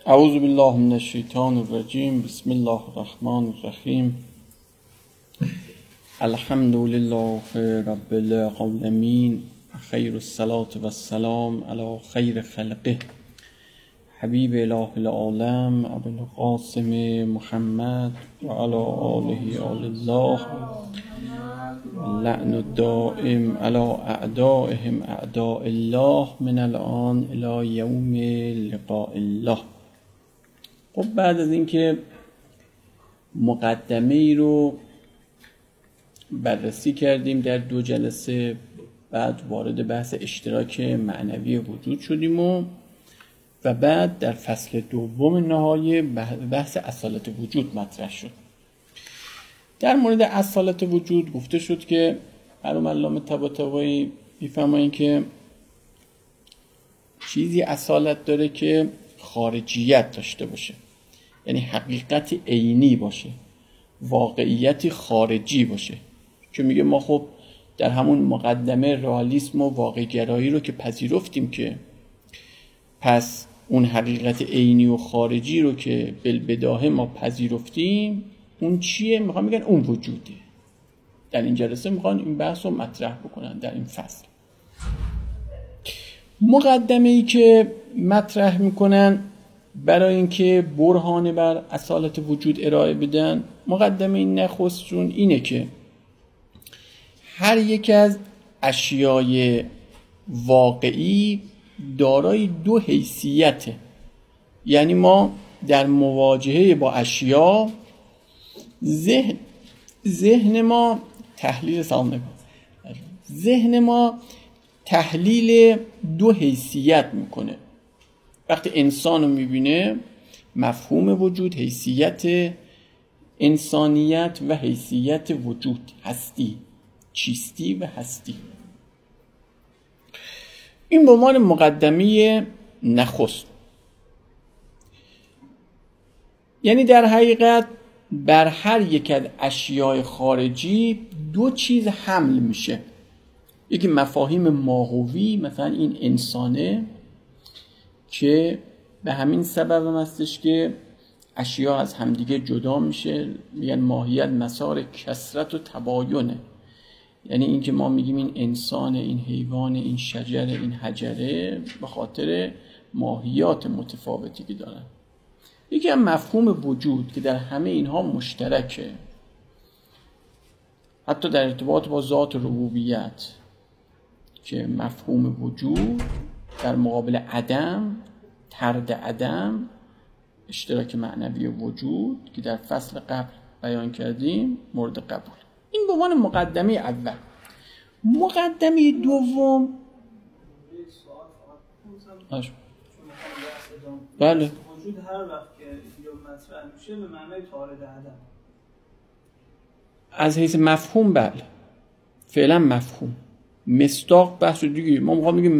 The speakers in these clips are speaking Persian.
اعوذ بالله من الشیطان الرجیم. بسم الله الرحمن الرحیم. الحمد لله رب العالمین. خیر الصلاة و السلام علی خیر خلقه حبیب اله العالم ابو القاسم محمد و علی آله آل الله لعن الدائم علی اعدائهم اعداء الله من الان الی یوم لقاء الله. خب بعد از اینکه مقدمه ای رو بررسی کردیم در 2 جلسه، بعد وارد بحث اشتراک معنوی وجود شدیم و بعد در فصل دوم نهایی بحث اصالت وجود مطرح شد. در مورد اصالت وجود گفته شد که مرحوم علامه طباطبایی می‌فرمایند که چیزی اصالت داره که خارجیت داشته باشه، یعنی حقیقت عینی باشه، واقعیت خارجی باشه. که میگه ما خب در همون مقدمه رئالیسم و واقع گرایی رو که پذیرفتیم که پس اون حقیقت عینی و خارجی رو که بالبداهه ما پذیرفتیم اون چیه؟ میخوان میگن اون وجوده. در این جلسه میخوان این بحث رو مطرح بکنن. در این فصل مقدمه ای که مطرح میکنن برای اینکه برهان بر اصالت وجود ارائه بدن، مقدمه این نخستون اینه که هر یک از اشیای واقعی دارای 2 حیثیته. یعنی ما در مواجهه با اشیا ذهن ما تحلیل 2 حیثیت میکنه. وقتی انسان رو میبینه مفهوم وجود، حیثیت انسانیت و حیثیت وجود، هستی، چیستی و هستی. این به عنوان مقدمه نخست. یعنی در حقیقت بر هر یک از اشیاء خارجی 2 چیز حمل میشه. یکی مفاهیم ماهوی، مثلا این انسانه که به همین سبب هم هستش که اشیاء از همدیگه جدا میشه. میگن ماهیت مسار کثرت و تباینه. یعنی این که ما میگیم این انسان، این حیوان، این شجره، این حجره به خاطر ماهیات متفاوتی که دارن. یکی هم مفهوم وجود که در همه اینها مشترکه، حتی در ارتباط با ذات ربوبیت، که مفهوم وجود در مقابل عدم، طرد عدم، اشتراک معنوی وجود که در فصل قبل بیان کردیم مورد قبول. این به عنوان مقدمه اول. مقدمه دوم بله، وجود هر وقت که مطرح میشه به معنای طارد عدم. از حیث مفهوم بله، فعلا مفهوم. مصداق بحث دیگه. ما میخوام بگیم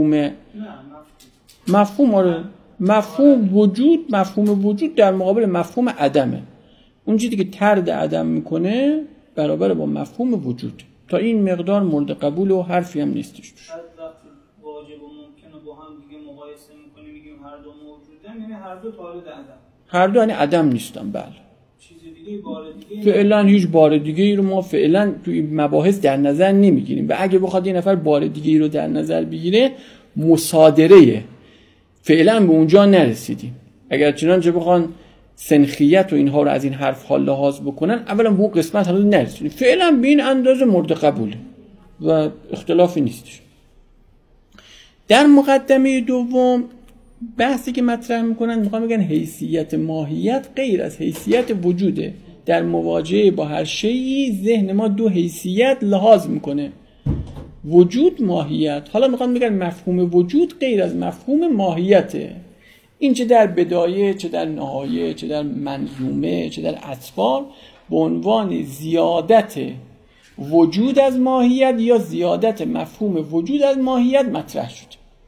مفهوم آره، مفهوم وجود در مقابل مفهوم عدمه. اون چیزی که طرد عدم میکنه برابر با مفهوم وجود. تا این مقدار مورد قبول و حرفی هم نیستش توش. وقتی واجب و ممکن رو با هم دیگه مقایسه میکنیم میگیم هر دو موجودن، یعنی هر دو طارد عدم. هر دو یعنی عدم نیستن. بله. چیز دیگه بار دیگه فعلا هیچ بار دیگه ای رو ما فعلا توی مباحث در نظر نمیگیریم و اگه بخواد یه نفر بار دیگه ای رو در نظر بگیره مصادره. فعلا به اونجا نرسیدیم. اگر چنانچه بخوان سنخیت و اینها رو از این حرف ها لحاظ بکنن، اولا به اون قسمت هنوز نرسیدیم. فعلا به این اندازه مورد قبوله و اختلافی نیستش. در مقدمه دوم بحثی که مطرح میکنن میخوام بگن حیثیت ماهیت غیر از حیثیت وجوده. در مواجهه با هر شیئی ذهن ما 2 حیثیت لحاظ میکنه، وجود، ماهیت. حالا میخوام بگن مفهوم وجود غیر از مفهوم ماهیته. این چه در بدایه، چه در نهایه، چه در منظومه، چه در اطفال به عنوان زیادت وجود از ماهیت یا زیادت مفهوم وجود از ماهیت مطرح شد.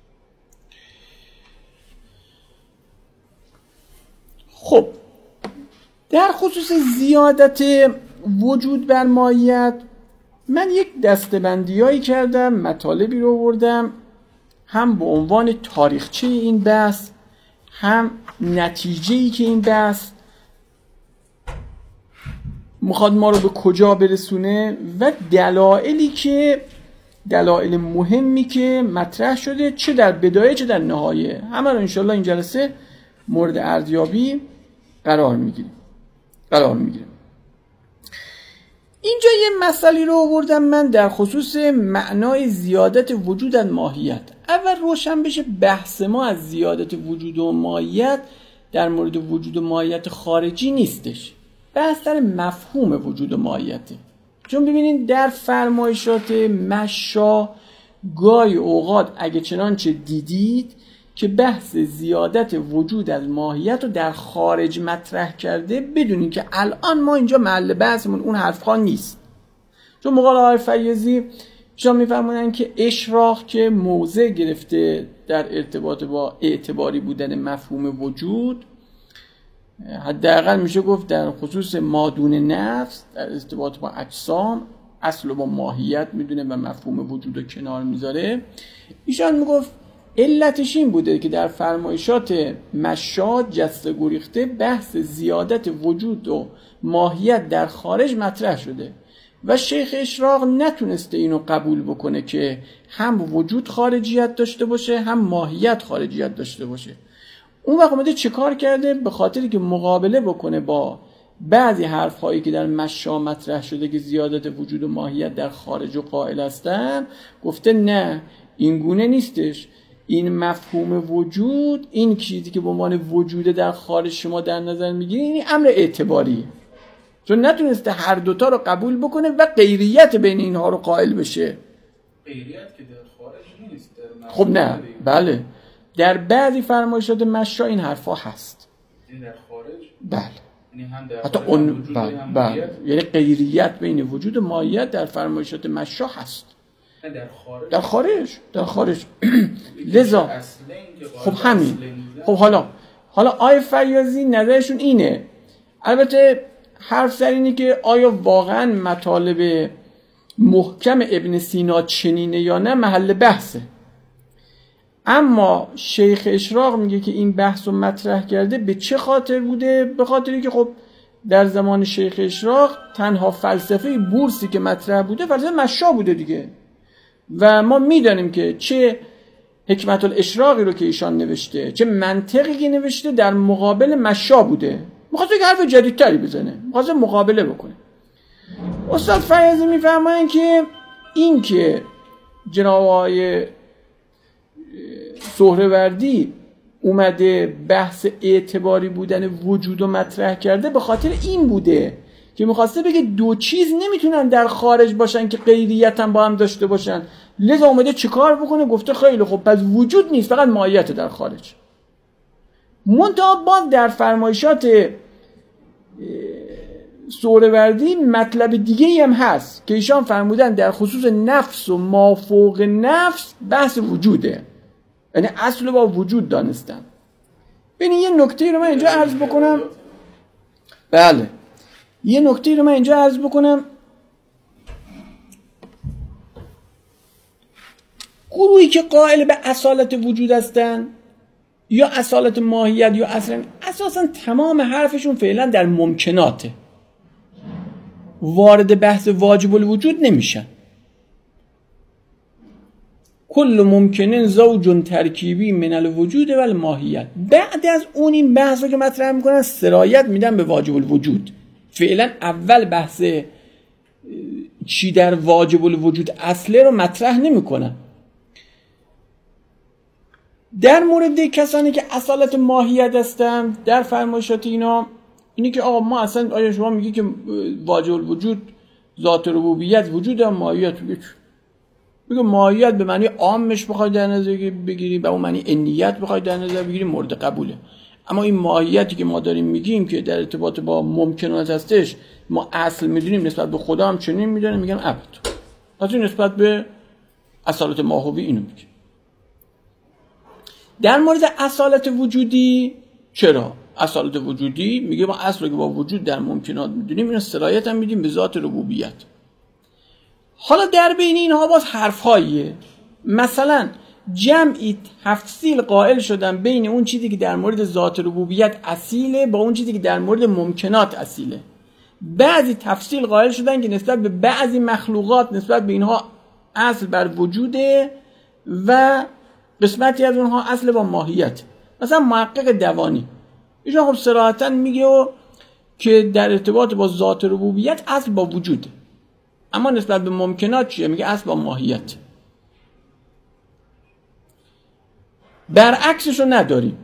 خب در خصوص زیادت وجود بر ماهیت من یک دسته‌بندی‌هایی کردم، مطالبی رو آوردم، هم به عنوان تاریخچه این بحث، هم نتیجه‌ای که این بحث میخواد ما رو به کجا برسونه و دلایل مهمی که مطرح شده، چه در بدایه چه در نهایه، همه رو انشالله این جلسه مورد ارزیابی قرار میگیریم. اینجا یه مسئله رو آوردم من در خصوص معنای زیادت وجود از ماهیت. اول روشن بشه بحث ما از زیادت وجود و ماهیت در مورد وجود و ماهیت خارجی نیستش، بحث در مفهوم وجود و ماهیته. چون ببینید در فرمایشات مشا گاهی اوقات اگه چنانچه دیدید که بحث زیادت وجود از ماهیت رو در خارج مطرح کرده، بدونید که الان ما اینجا محل بحثمون اون حرفها نیست. چون مقال آقای فیاضی شما میفرمونن که اشراق که موضع گرفته در ارتباط با اعتباری بودن مفهوم وجود، حداقل میشه گفت در خصوص مادون نفس در ارتباط با اجسام اصل و با ماهیت میدونه و مفهوم وجود رو کنار میذاره. ایشان میگفت علتش این بوده که در فرمایشات مشاد جسته گریخته بحث زیادت وجود و ماهیت در خارج مطرح شده و شیخ اشراق نتونسته اینو قبول بکنه که هم وجود خارجیت داشته باشه هم ماهیت خارجیت داشته باشه. اون وقت اومده چه کار کرده؟ به خاطری که مقابله بکنه با بعضی حرف‌هایی که در مشا مطرح شده که زیادت وجود و ماهیت در خارج و قائل هستن، گفته نه، این گونه نیستش. این مفهوم وجود، این چیزی که به عنوان وجود در خارج شما در نظر میگیرید، این امر اعتباریه. چون نتونسته هر دوتا رو قبول بکنه و غیریت بین اینها رو قائل بشه. غیریت که در خارج نیست، در خب نه، بله، در بعضی فرمایشات مشا این حرفا هست. این در خارج؟ بله. یعنی هم در حتی اون وجود هم بله. یعنی غیریت بین وجود و ماهیت در فرمایشات مشا هست. در خارج لذا خب همین. خب حالا آیه فیاضی نظرشون اینه. البته حرف در اینه که آیا واقعا مطالب محکم ابن سینا چنینه یا نه محل بحثه. اما شیخ اشراق میگه که این بحث رو مطرح کرده به چه خاطر بوده؟ به خاطری که خب در زمان شیخ اشراق تنها فلسفه بورسی که مطرح بوده فلسفه مشا بوده دیگه، و ما میدانیم که چه حکمت الاشراقی رو که ایشان نوشته، چه منطقی که نوشته در مقابل مشا بوده. میخواد یک حرف جدیدتری بزنه، میخواد مقابله بکنه. استاد فیاضی میفرمایند که این که جناب آقای سهروردی اومده بحث اعتباری بودن وجود رو مطرح کرده به خاطر این بوده که میخواسته بگه دو چیز نمیتونن در خارج باشن که غیریت هم با هم داشته باشن. لذا اومده چیکار بکنه؟ گفته خیلی خب پس وجود نیست، فقط ماهیت در خارج. منتها باز در فرمایشات سهروردی مطلب دیگه هم هست که ایشان فرمودن در خصوص نفس و مافوق نفس بحث وجوده، یعنی اصل با وجود دانستن. ببین یه نکته رو من اینجا عرض بکنم. بله، یه نکته رو من اینجا عرض بکنم. گروهی که قائل به اصالت وجود هستن یا اصالت ماهیت یا اصلا اساسا تمام حرفشون فعلا در ممکناته، وارد بحث واجب الوجود نمیشن. کل ممکنن زوج ترکیبی من الوجود و الماهیت. بعد از اون این بحث رو که مطرح میکنن سرایت میدن به واجب الوجود. فعلا اول بحث چی در واجب الوجود اصله رو مطرح نمیکنن. در مورد کسانی که اصالت ماهیت هستن در فرمایشات اینا اینی که آقا ما اصلا، آیا شما میگی که واجب الوجود ذات ربوبیت وجود هم ماهیت بگه ماهیت به معنی عامش بخوای در نظر بگیری و اون معنی انیت بخوای در نظر بگیری مورد قبوله. اما این ماهیتی که ما داریم میگیم که در ارتباط با ممکنات هستش، ما اصل میدونیم نسبت به خدا هم چنین میدونیم، میگم ابد. پس نسبت به اصالت ماهوی اینو میگه. در مورد اصالت وجودی چرا؟ اصالت وجودی میگه ما اصل رو که با وجود در ممکنات میدونیم اینو سرایت هم میدیم به ذات ربوبیت. حالا در بین اینها باز حرف‌هاییه. مثلا جمعی تفصیل قائل شدن بین اون چیزی که در مورد ذات ربوبیت اصیله با اون چیزی که در مورد ممکنات اصیله. بعضی تفصیل قائل شدن که نسبت به بعضی مخلوقات نسبت به اینها اصل بر وجوده و قسمتی از اونها اصل با ماهیت. مثلا محقق دوانی ایشون خب صراحتاً میگه که در ارتباط با ذات ربوبیت اصل با وجوده، اما نسبت به ممکنات چیه؟ میگه اصل با ماهیت. برعکسشو نداریم.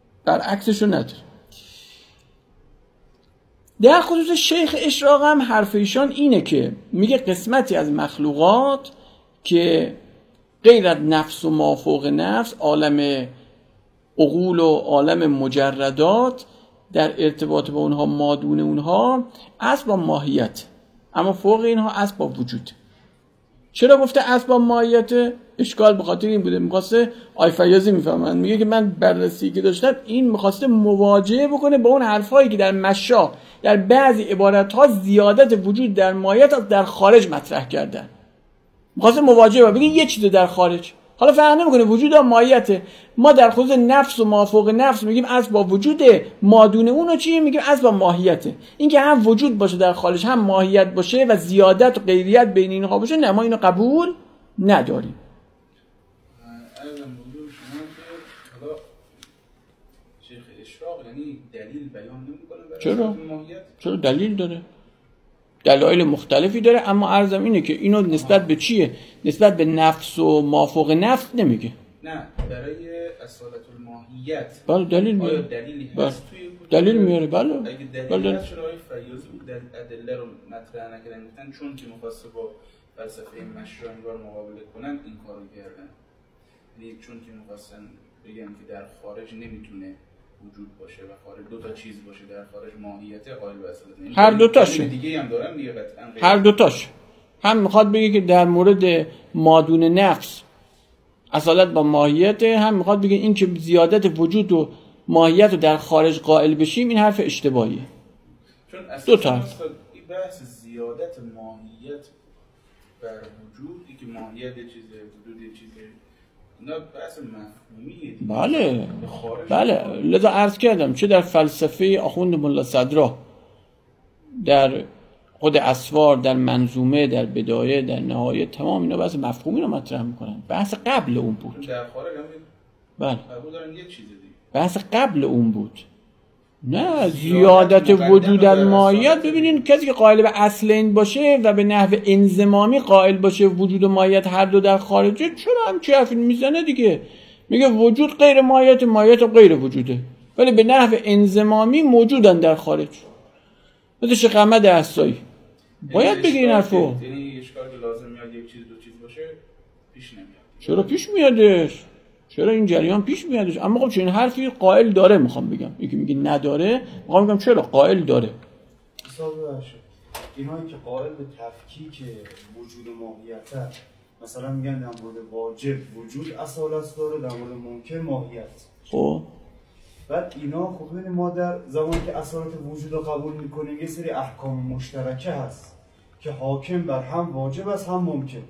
در خصوص شیخ اشراق هم حرف ایشان اینه که میگه قسمتی از مخلوقات که غیر از نفس و مافوق نفس، عالم عقول و عالم مجردات، در ارتباط با اونها مادون اونها اصل با ماهیت، اما فوق اینها اصل با وجود. چرا گفته اصل با ماهیت؟ اشکال به خاطر این بوده، میخواسته آی فیاضی میفهمن، میگه که من بررسی که داشتم این میخواسته مواجهه بکنه با اون حرفایی که در مشا در بعضی عبارتها زیادت وجود در ماهیت در خارج مطرح کردن. میخواسته مواجهه بگه یه چیز در خارج، حالا فرق نمیکنه وجود و ماهیته. ما در خصوص نفس و مافوق نفس میگیم اصل با وجوده، مادون اونو چیه؟ میگیم اصل با ماهیته. این که هم وجود باشه در خارج هم ماهیت باشه و زیادت و غیریت بین اینها باشه، نه ما اینو قبول نداریم. حالا شیخ اشراق یعنی دلیل بیان نمی‌کنه؟ چرا دلیل داره، دلایل مختلفی داره، اما عرضم اینه که اینو نسبت به چیه؟ نسبت به نفس و مافوق نفس نمیگه. نه، برای اصالت الماهیت بله دلیل میاره. دلیلی بله. هست توی دلیل میاره. بله. اگه دلیل هست چرا فیاضی بود ادله رو مطرح نکردن، گفتن چون که می‌خواسته با فلسفه مشروع انگار مقابله کنن این کارو کردن. یعنی چون که می‌خواستن بگن که در خارج نمیتونه وجود باشه و خارج دو تا چیز باشه، در خارج ماهیت قائل به اصالت. هر دو تاشه. دیگه هم دارن دیگه قطعاً. هر دو تاشه. هم میخواد بگه که در مورد مادون نفس اصالت با ماهیت، هم میخواد بگه این که زیادت وجود و ماهیت رو در خارج قائل بشیم این حرف اشتباهیه. چون دو تا این بحث زیادت ماهیت بر وجودی که ماهیت چیزه وجود چیزه، اینا بحث مفهومیه. بله لذا عرض کردم چه در فلسفه آخوند ملا صدرا، در خود اسوار، در منظومه، در بدایه، در نهایه، تمام اینا بحث مفهومی رو مطرح میکنن. بحث قبل اون بود. در خارج هم بله دارن یه چیز دیگه. بحث قبل اون بود. نه زیادت وجود در ماهیت. ببینین کسی که قائل به اصل این باشه و به نحو انضمامی قائل باشه وجود و ماهیت هر دو در خارجه، چرا هم چی حرفی میزنه دیگه؟ میگه وجود غیر ماهیت، ماهیت غیر وجوده، ولی به نحو انضمامی موجودن در خارج. مثل شیخ احمد احصایی باید بگه این حرفو. یعنی اشکال که لازم میاد یک چیز دو چیز باشه پیش نمیاد. چرا پیش میادش؟ چرا این جریان پیش میادش؟ اما خب چون حرفی قائل داره میخوام بگم، یکی میگه نداره، میخوام بگم چرا قائل داره. حساب باشه اینایی که قائل به تفکیک وجود و ماهیت، مثلا میگن در مورد واجب وجود اصالت داره، در مورد ممکن ماهیت. خب بعد اینا خب ببینید ما در زمانی که اصالت وجود رو قبول میکنیم یه سری احکام مشترکه هست که حاکم بر هم واجب است هم ممکن.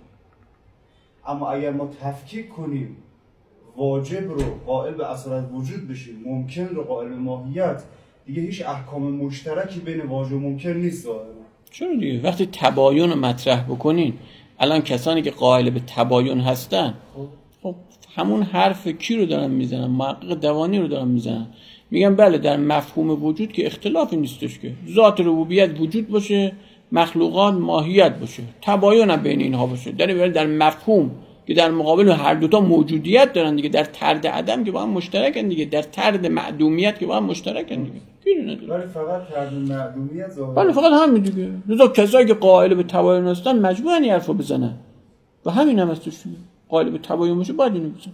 اما اگر ما تفکیک کنیم واجب رو قائل به اصالت وجود بشیم، ممکن رو قائل به ماهیت، دیگه هیچ احکام مشترکی بین واجب و ممکن نیست ظاهرا. چرا دیگه؟ وقتی تباین رو مطرح بکنین، الان کسانی که قائل به تباین هستن خب همون حرف کی رو دارن میزنن؟ محقق دوانی رو دارن میزنن. میگن بله در مفهوم وجود که اختلافی نیستش، که ذات ربوبیت وجود باشه، مخلوقات ماهیت باشه، تباین هم بین اینها باشه. در مفهوم که در مقابل هر دوتا موجودیت دارن دیگه، در طرد عدم که با هم مشترکن دیگه، در طرد معدومیت که با هم مشترکن دیگه. ولی فقط طرد معدومیت ظاهرا. بله فقط همین دیگه. لذا کسایی که قائل به تباین هستن مجبورن این حرفو بزنن. و همین هم هستش. قائل به تباین باشه باید اینو بزنن.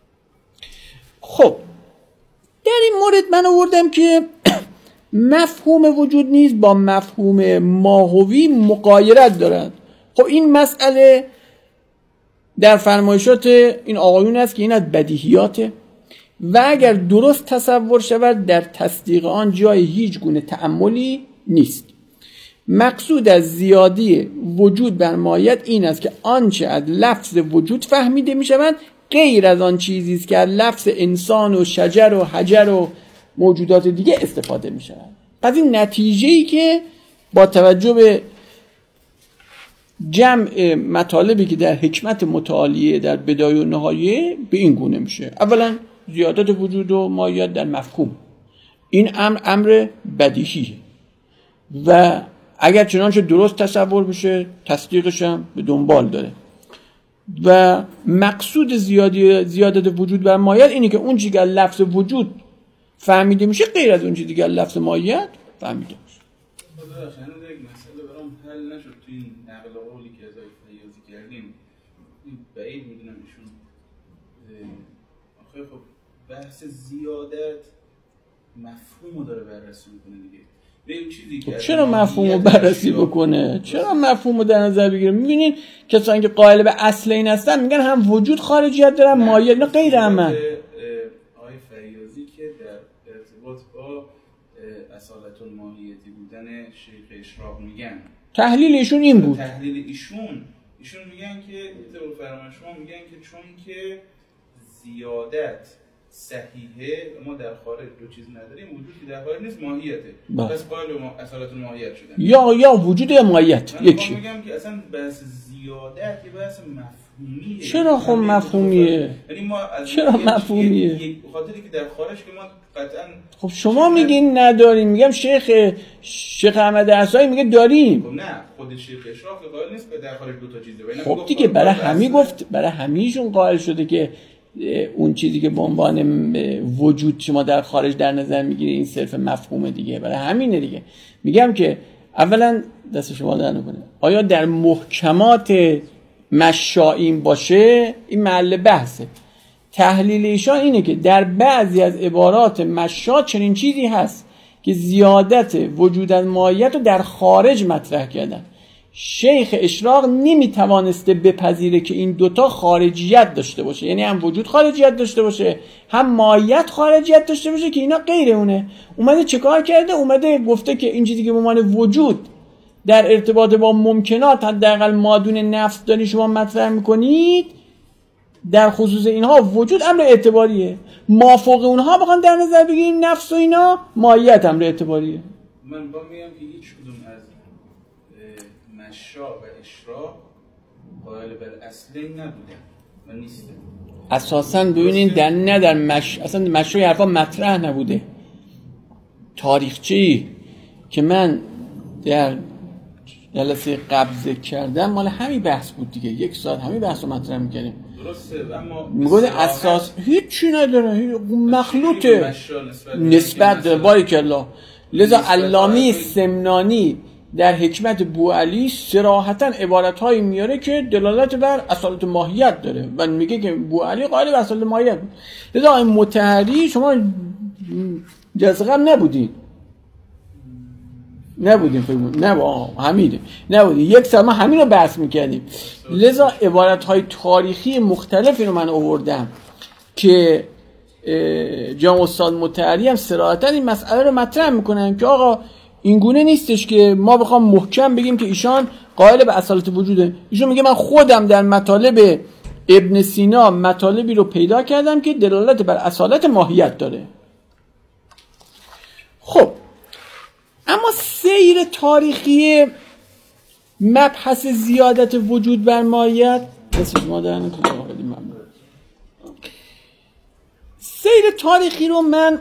خب در این مورد من آوردم که مفهوم وجود نیز با مفهوم ماهوی مغایرت دارد. خب این مسئله در فرمایشات این آقایون است که این از بدیهیاته و اگر درست تصور شود در تصدیق آن جای هیچ گونه تأملی نیست. مقصود از زیادی وجود بر ماهیت این است که آنچه از لفظ وجود فهمیده می شود غیر از آن چیزی است که از لفظ انسان و شجر و حجر و موجودات دیگه استفاده می شود. پس این نتیجه‌ای که با توجه به جمع مطالبی که در حکمت متعالیه در بدایه و نهایه به این گونه میشه. اولا زیادت وجود و ماهیت در مفهوم، این امر بدیهیه و اگر چنانچه درست تصور بشه تصدیقش هم به دنبال داره و مقصود زیادت وجود بر ماهیت اینه که اون چیزی که لفظ وجود فهمیده میشه غیر از اون چیزی که لفظ ماهیت فهمیده میشه. خداش هنوز یک مسئله برام حل نشد توی این نقل قولی که از آقای فیاضی کردیم. بعید میدونم ایشون آخه خب بحث زیادت مفهومو داره بررسی میکنه دیگه. چرا مفهومو بررسی بکنه؟ چرا مفهومو در نظر بگیره؟ میبینین کسانی که قائل به اصل این هستن میگن هم وجود خارجیت دارن ماهیت نه غیر همه. آقای فیاضی که در ارتباط با اصالت الماهیتی بودن شیخ اشراق میگن تحلیل ایشون این بود. تحلیل ایشون میگن که طور فرمان شما میگن که چون که زیادت صحیحه ما در خارج دو چیز نداریم، وجودی در خارج نیست ماهیته، پس قائل به اصالت الماهیت شدن یا وجود یا ماهیت یکی. من میگم که اصلا بحث زیادت یه بحث مفهومیه. چرا خب مفهومیه؟ یعنی ما از چرا مفهومیه؟ خاطری که در خارج که ما قطعا خب شما میگین نداریم، میگم شیخ احمد عصایی میگه داریم. خب نه خود شیخ اشراق قائل نیست که در خارج دو تا چیزه. خب دیگه برای همیشون قائل شده که اون چیزی که به عنوان وجود شما در خارج در نظر میگیری این صرف مفهومه دیگه. برای همینه دیگه میگم که اولا دست شما در نکنه آیا در محکمات مشائین باشه، این محل بحثه. تحلیل ایشان اینه که در بعضی از عبارات مشا چنین چیزی هست که زیادت وجود از ماهیت رو در خارج مطرح کردن. شیخ اشراق نمیتوانسته بپذیره که این دوتا خارجیت داشته باشه، یعنی هم وجود خارجیت داشته باشه هم ماهیت خارجیت داشته باشه که اینا غیر اونه. اومده چه کار کرده؟ اومده گفته که این چیزی که به معنی وجود در ارتباط با ممکنات حداقل مادون نفس داری شما مطرح میکنید، در خصوص اینها وجود امر اعتباریه، مافوق اونها بخوان در نظر بگیریم نفس و اینا ماهیت امر اعتباریه. من با میگم که هیچ کدوم از مشا و اشراق قائل بر اصلی نبودن و نیستن. اساساً ببینین اصلا مشای حرفا مطرح نبوده. تاریخچه‌ای که من در جلسه قبل ذکر کردم مال همین بحث بود دیگه. 1 ساعت همین بحث رو مطرح می‌کردیم. درسته، اما میگه اساس هیچی نداره، مخلوطه نسبت بارک الله. لذا علامه سمنانی در حکمت بوعلی صراحتاً عبارت‌هایی میاره که دلالت بر اصالت ماهیت داره و میگه که بوعلی قائل به اصالت ماهیت. لذا این مطهری شما جلسه قبل نبودین حمیده نبودین 1 ساعت ما همین رو بحث میکردیم. لذا عبارت‌های تاریخی مختلفی رو من آوردم که جناب استاد مطهری هم صراحتاً این مسئله رو مطرح میکنن که آقا این گونه نیستش که ما بخوام محکم بگیم که ایشان قائل به اصالت وجوده. ایشون میگه من خودم در مطالب ابن سینا مطالبی رو پیدا کردم که دلالت بر اصالت ماهیت داره. خب اما سیر تاریخی مبحث زیادت وجود بر ماهیت سیر تاریخی رو من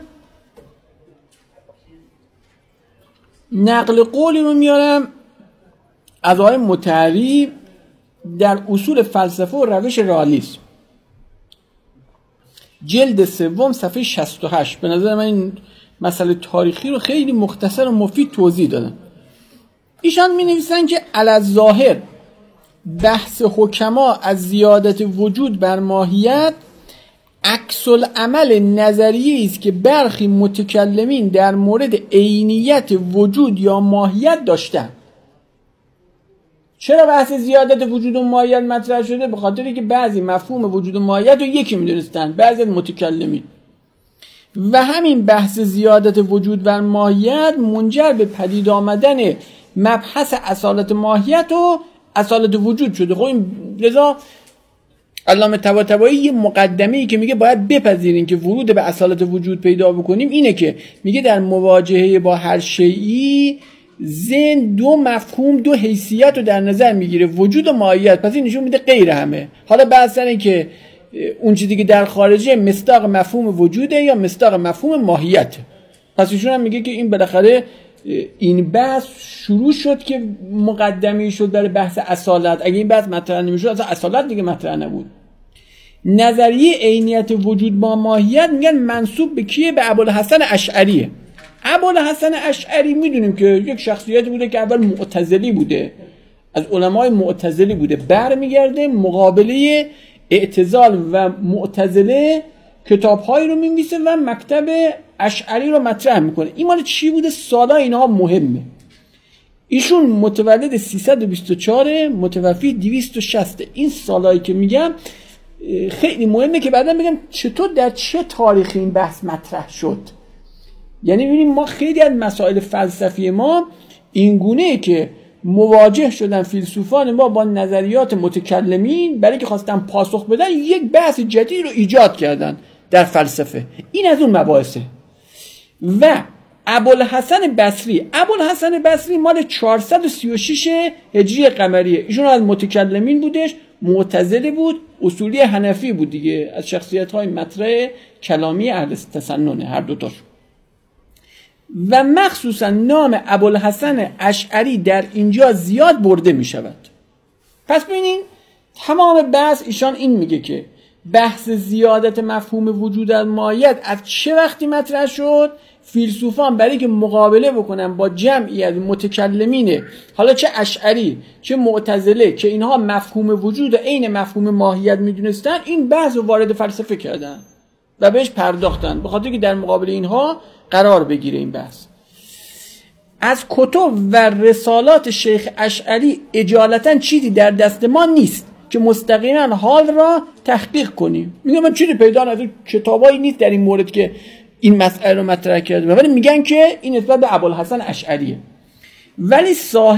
نقل قولی رو میارم از آقای مطهری در اصول فلسفه و روش رئالیسم، جلد 3 صفحه 68. به نظر من این مسئله تاریخی رو خیلی مختصر و مفید توضیح دادن. ایشان می نویسن که الظاهر بحث حکما از زیادت وجود بر ماهیت عکس العمل نظریه‌ای است که برخی متکلمین در مورد عینیت وجود یا ماهیت داشتند. چرا بحث زیادت وجود و ماهیت مطرح شده؟ به خاطری که بعضی مفهوم وجود و ماهیت رو یکی می‌دونستند، بعضی متکلمین، و همین بحث زیادت وجود و ماهیت منجر به پدید آمدن مبحث اصالت ماهیت و اصالت وجود شده. خب این لذا علامه طباطبایی یه مقدمه‌ای که میگه باید بپذیرین که ورود به اصالت وجود پیدا بکنیم اینه که میگه در مواجهه با هر شیئی ذهن دو مفهوم دو حیثیت رو در نظر میگیره، وجود و ماهیت. پس این نشون میده غیر همه. حالا بحث اینه که اون چیزی که در خارجه مصداق مفهوم وجوده یا مصداق مفهوم ماهیت. پس ایشون هم میگه که این بالاخره این بحث شروع شد که مقدمه شد برای بحث اصالت. اگه این بحث مطرح نمیشد اصلا اصالت دیگه مطرح نبود. نظریه عینیت وجود با ماهیت میگن منسوب به کیه؟ به ابوالحسن اشعریه. ابوالحسن اشعری میدونیم که یک شخصیتی بوده که اول معتزلی بوده، از علمای معتزلی بوده، برمیگرده مقابله اعتزال و معتزله کتاب‌هایی رو می‌نویسه و مکتب اشعری رو مطرح میکنه. این مال چی بوده؟ سالا اینها مهمه. ایشون متولد 324 متوفی 260. این سالایی که میگم خیلی مهمه که بعدا بگم چطور در چه تاریخی این بحث مطرح شد. یعنی ببینیم ما خیلی از مسائل فلسفی ما این گونه که مواجه شدن فیلسوفان ما با نظریات متکلمین برای که خواستن پاسخ بدن یک بحث جدید رو ایجاد کردن در فلسفه. این از اون مباحثه. و ابوالحسن بصری مال 436 هجری قمریه. ایشون از متکلمین بودش، معتزله بود، اصولی حنفی بود دیگه، از شخصیت‌های مطرح کلامی اهل تسنن هر دو تاش. و مخصوصا نام ابوالحسن اشعری در اینجا زیاد برده می شود. پس ببینین تمام بحث ایشان این میگه که بحث زیادت مفهوم وجود از ماهیت از چه وقتی مطرح شد؟ فیلسوفان برای که مقابله بکنن با جمعی از متکلمین، حالا چه اشعری چه معتزله، که اینها مفهوم وجود و عین مفهوم ماهیت میدونستن، این بحث رو وارد فلسفه کردن و بهش پرداختن به خاطر که در مقابل اینها قرار بگیره این بحث. از کتب و رسالات شیخ اشعری اجالتا چیزی در دست ما نیست که مستقیما حال را تحقیق کنیم. میگم من چیزی پیدا نکردم، کتابایی نیست در این مورد که این مسئله رو مطرح کرده، ولی میگن که این نسبت به ابوالحسن اشعریه. ولی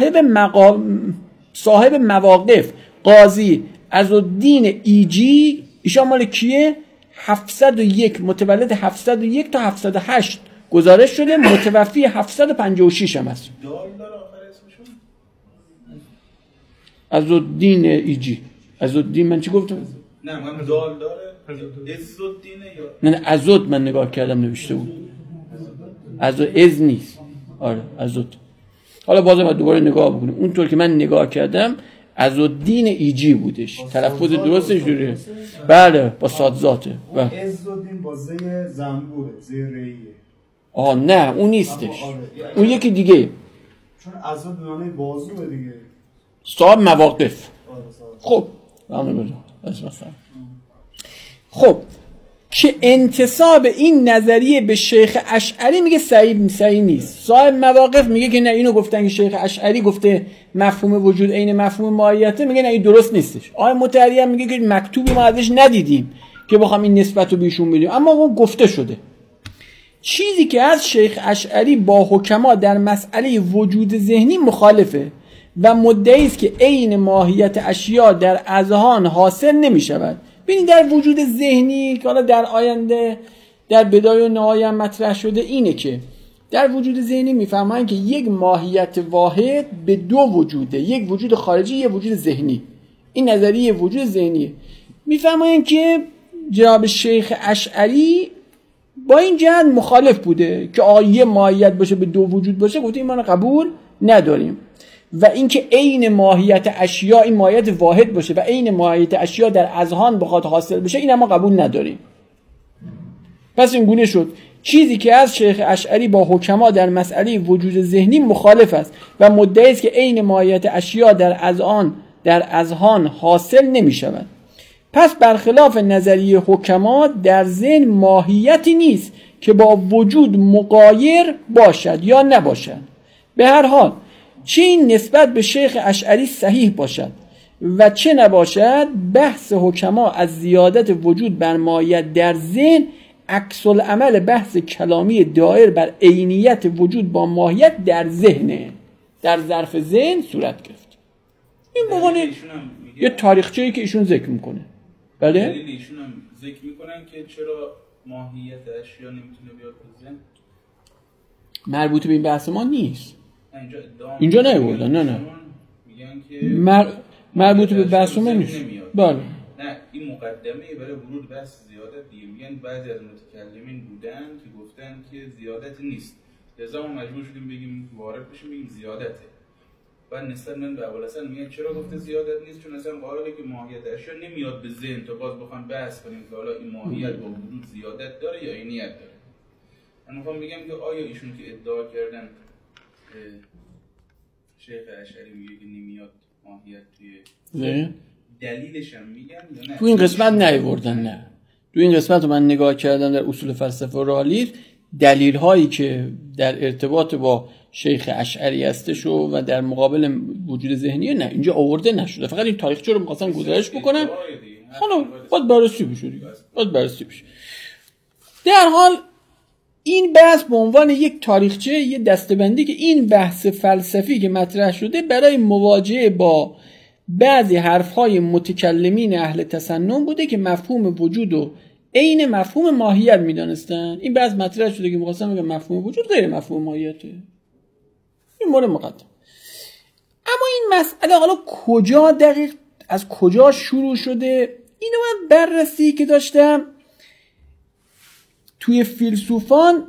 صاحب مواقف قاضی عزالدین ایجی، ایشان مال کیه؟ 701 متولد 701 تا 708 گزارش شده، متوفی 756 هم هست. دال داره آخر اسمشون؟ عزالدین ایجی. عزالدین من چی گفتم؟ نه من دال داره عزالدینه یا نه عزود من نگاه کردم نوشته بود. از نیست. آره عزود. حالا بازم دوباره نگاه بکنیم. اونطور که من نگاه کردم عزالدین ایجی بودش. تلفظ درستش جوریه. بله با صادذاته. عزالدین با زی زنبوره، زی ریه. نه اون نیستش. اون یکی دیگه. چون عزاد به معنی بازوه دیگه. صاحب مواقف. خب خب که انتساب این نظریه به شیخ اشعری میگه صحیح نیست. صاحب مواقف میگه که نه، اینو گفتن که شیخ اشعری گفته مفهوم وجود عین مفهوم ماهیته، میگه نه این درست نیستش. آقای مطهری هم میگه که مکتوبی ما ازش ندیدیم که بخوام این نسبت رو بهشون بدیم، اما اون گفته شده. چیزی که از شیخ اشعری با حکما در مسئله وجود ذهنی مخالفه و مدعی است که عین ماهیت اشیا در اذهان حاصل نمی شود. ببینید در وجود ذهنی که حالا در آینده در بدایه و نهایه مطرح شده اینه که در وجود ذهنی میفهمن که یک ماهیت واحد به دو وجوده، یک وجود خارجی یک وجود ذهنی. این نظریه وجود ذهنیه. میفهمن که جناب شیخ اشعری با این جهت مخالف بوده که یه ماهیت باشه به دو وجود باشه، گفته این ما قبول نداریم. و اینکه عین ماهیت اشیا این ماهیت واحد باشه و عین ماهیت اشیا در اذهان بخواد حاصل بشه، این ما قبول نداریم. پس این گونه شد چیزی که از شیخ اشعری با حکما در مسئله وجود ذهنی مخالف است و مدعی است که عین ماهیت اشیا در اذهان حاصل نمی شود. پس برخلاف نظریه حکما در ذهن ماهیتی نیست که با وجود مغایر باشد یا نباشد. به هر حال چه این نسبت به شیخ اشعری صحیح باشد و چه نباشد، بحث حکما از زیادت وجود بر ماهیت در ذهن عکس العمل بحث کلامی دایر بر عینیت وجود با ماهیت در ذهنه، در ظرف ذهن صورت گرفت. این بگونه یه تاریخچه‌ای که ایشون ذکر میکنه. بله دلیل ایشون هم ذکر میکنن که چرا ماهیت اشیا نمیتونه بیاد تو ذهن. مربوط به این بحث ما نیست. اینجا نیوردن. نه میگن که مربوط به بحث ما نیست. بله نه این مقدمه برای ورود بحث زیادت دیگه. میگن بعضی از متکلمین بودن که گفتن که زیادت نیست، لذا ما مجبور شدیم بگیم وارد بشیم بگیم زیادته. بعد نسبت من به ابوالحسن میگن چرا گفته زیادت نیست؟ چون اصلا قائله که ماهیت اشیا نمیاد به ذهن تا باز بخوام بحث کنیم که حالا این ماهیت با وجود زیادت داره یا عینیت داره. من میخوام بگم که آیا ایشون که ادعا کردن شیخ اشعری میگه که نمیاد ماهیت توی دلیلش هم میگن یا نه؟ تو این قسمت نیاوردن. نه تو این قسمت رو من نگاه کردم در اصول فلسفه و رالیر، دلیل هایی که در ارتباط با شیخ اشعری هستش و در مقابل وجود ذهنی نه اینجا آورده نشده. فقط این تاریخچه رو می‌خواستن گزارش بکنن. حالا باید بررسی بشه دیگه. در حال این بحث به عنوان یک تاریخچه، یه دسته‌بندی که این بحث فلسفی که مطرح شده برای مواجهه با بعضی حرف‌های متکلمین اهل تسنن بوده که مفهوم وجود و عین مفهوم ماهیت می‌دانستن. این بحث مطرح شده که می‌خواستن بگن مفهوم وجود غیر مفهوم ماهیته. این مورد مقدم. اما این مسئله حالا کجا دقیق از کجا شروع شده؟ اینو من بررسی که داشتم توی فیلسوفان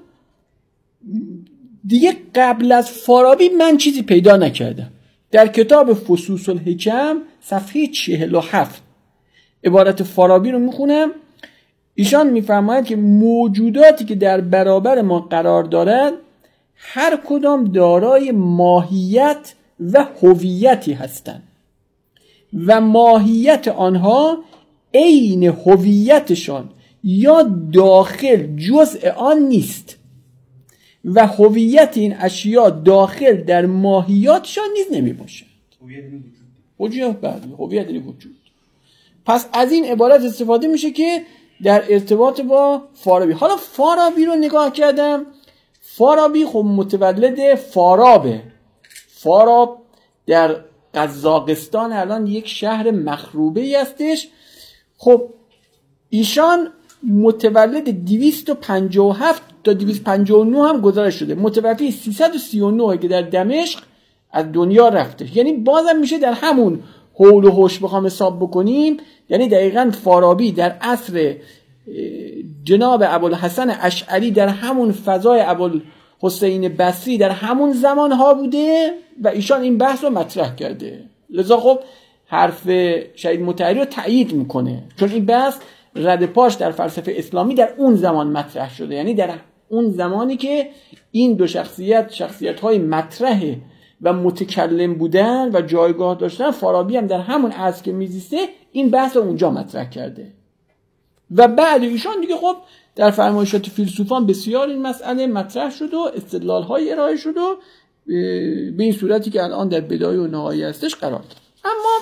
دیگه قبل از فارابی من چیزی پیدا نکردم. در کتاب فصوص الحکم صفحه 47 عبارت فارابی رو میخونم. ایشان میفرماید که موجوداتی که در برابر ما قرار دارند هر کدام دارای ماهیت و هویتی هستند و ماهیت آنها عین هویتشان یا داخل جزء آن نیست و هویت این اشیا داخل در ماهیاتشان نیز نمی باشد. هویت وجود. پس از این عبارت استفاده میشه که در ارتباط با فارابی. حالا فارابی رو نگاه کردم. فارابی خب متولد فارابه. فاراب در قزاقستان الان یک شهر مخروبه‌ای هستش. خب ایشان متولد 257 تا 259 هم گزارش شده. متوفی 339 که در دمشق از دنیا رفته. یعنی بازم میشه در همون حول و حوش بخوام حساب بکنیم، یعنی دقیقاً فارابی در عصر جناب ابوالحسن اشعری در همون فضای ابوالحسین بصری در همون زمانها بوده و ایشان این بحث رو مطرح کرده. لذا خب حرف شهید مطهری رو تایید میکنه، چون این بحث رد پاش در فلسفه اسلامی در اون زمان مطرح شده. یعنی در اون زمانی که این دو شخصیت‌های مطرح و متکلم بودن و جایگاه داشتن، فارابی هم در همون عصر که میزیسته این بحث رو اونجا مطرح کرده و بعد ایشان دیگه خب در فرمایشات فیلسوفان بسیار این مسئله مطرح شد و استدلال‌های ارائه شد و به این صورتی که الان در بدایه و نهایه هستش قرار داد. اما